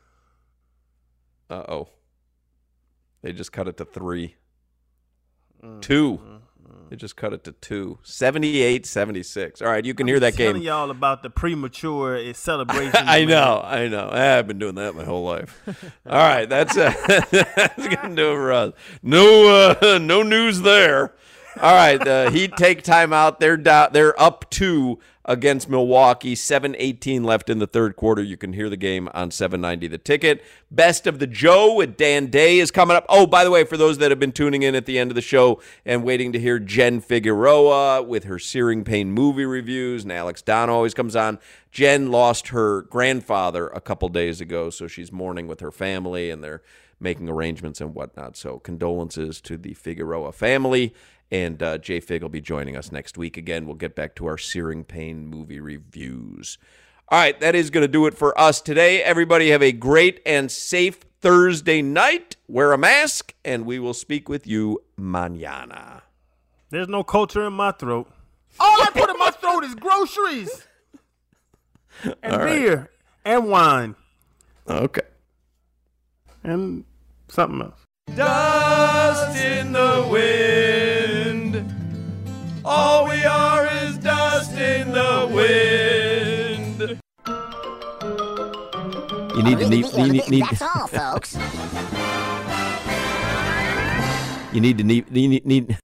Uh-oh. They just cut it to three. Two. They just cut it to two. seventy-eight seventy-six. All right, you can hear that telling game. y'all about the premature uh, celebration. I know, I know. I've been doing that my whole life. All right, that's uh, that's gonna do it for us. No, uh, no news there. All right, the Heat take time out. They're down. They're up two against Milwaukee. seven eighteen left in the third quarter. You can hear the game on seven ninety The Ticket. Best of the Joe with Dan Day is coming up. Oh, by the way, for those that have been tuning in at the end of the show and waiting to hear Jen Figueroa with her Searing Pain movie reviews, and Alex Dono always comes on. Jen lost her grandfather a couple days ago, so she's mourning with her family, and they're making arrangements and whatnot. So condolences to the Figueroa family. And uh, Jay Fig will be joining us next week. Again, we'll get back to our Searing Pain movie reviews. All right, that is going to do it for us today. Everybody have a great and safe Thursday night. Wear a mask, and we will speak with you mañana. There's no culture in my throat. All I put in my throat is groceries and All right. beer and wine Okay. and something else. Dust in the wind. All we are is dust in the wind. You need to need, you need, need That's all, folks. you need to need, you need, need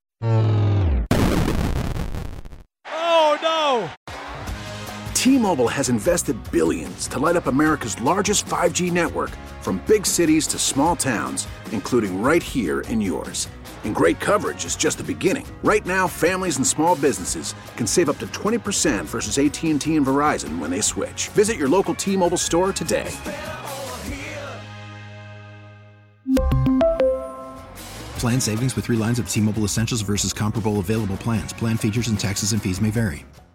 Oh, no. T-Mobile has invested billions to light up America's largest five G network, from big cities to small towns, including right here in yours. And great coverage is just the beginning. Right now, families and small businesses can save up to twenty percent versus A T and T and Verizon when they switch. Visit your local T-Mobile store today. Plan savings with three lines of T-Mobile Essentials versus comparable available plans. Plan features and taxes and fees may vary.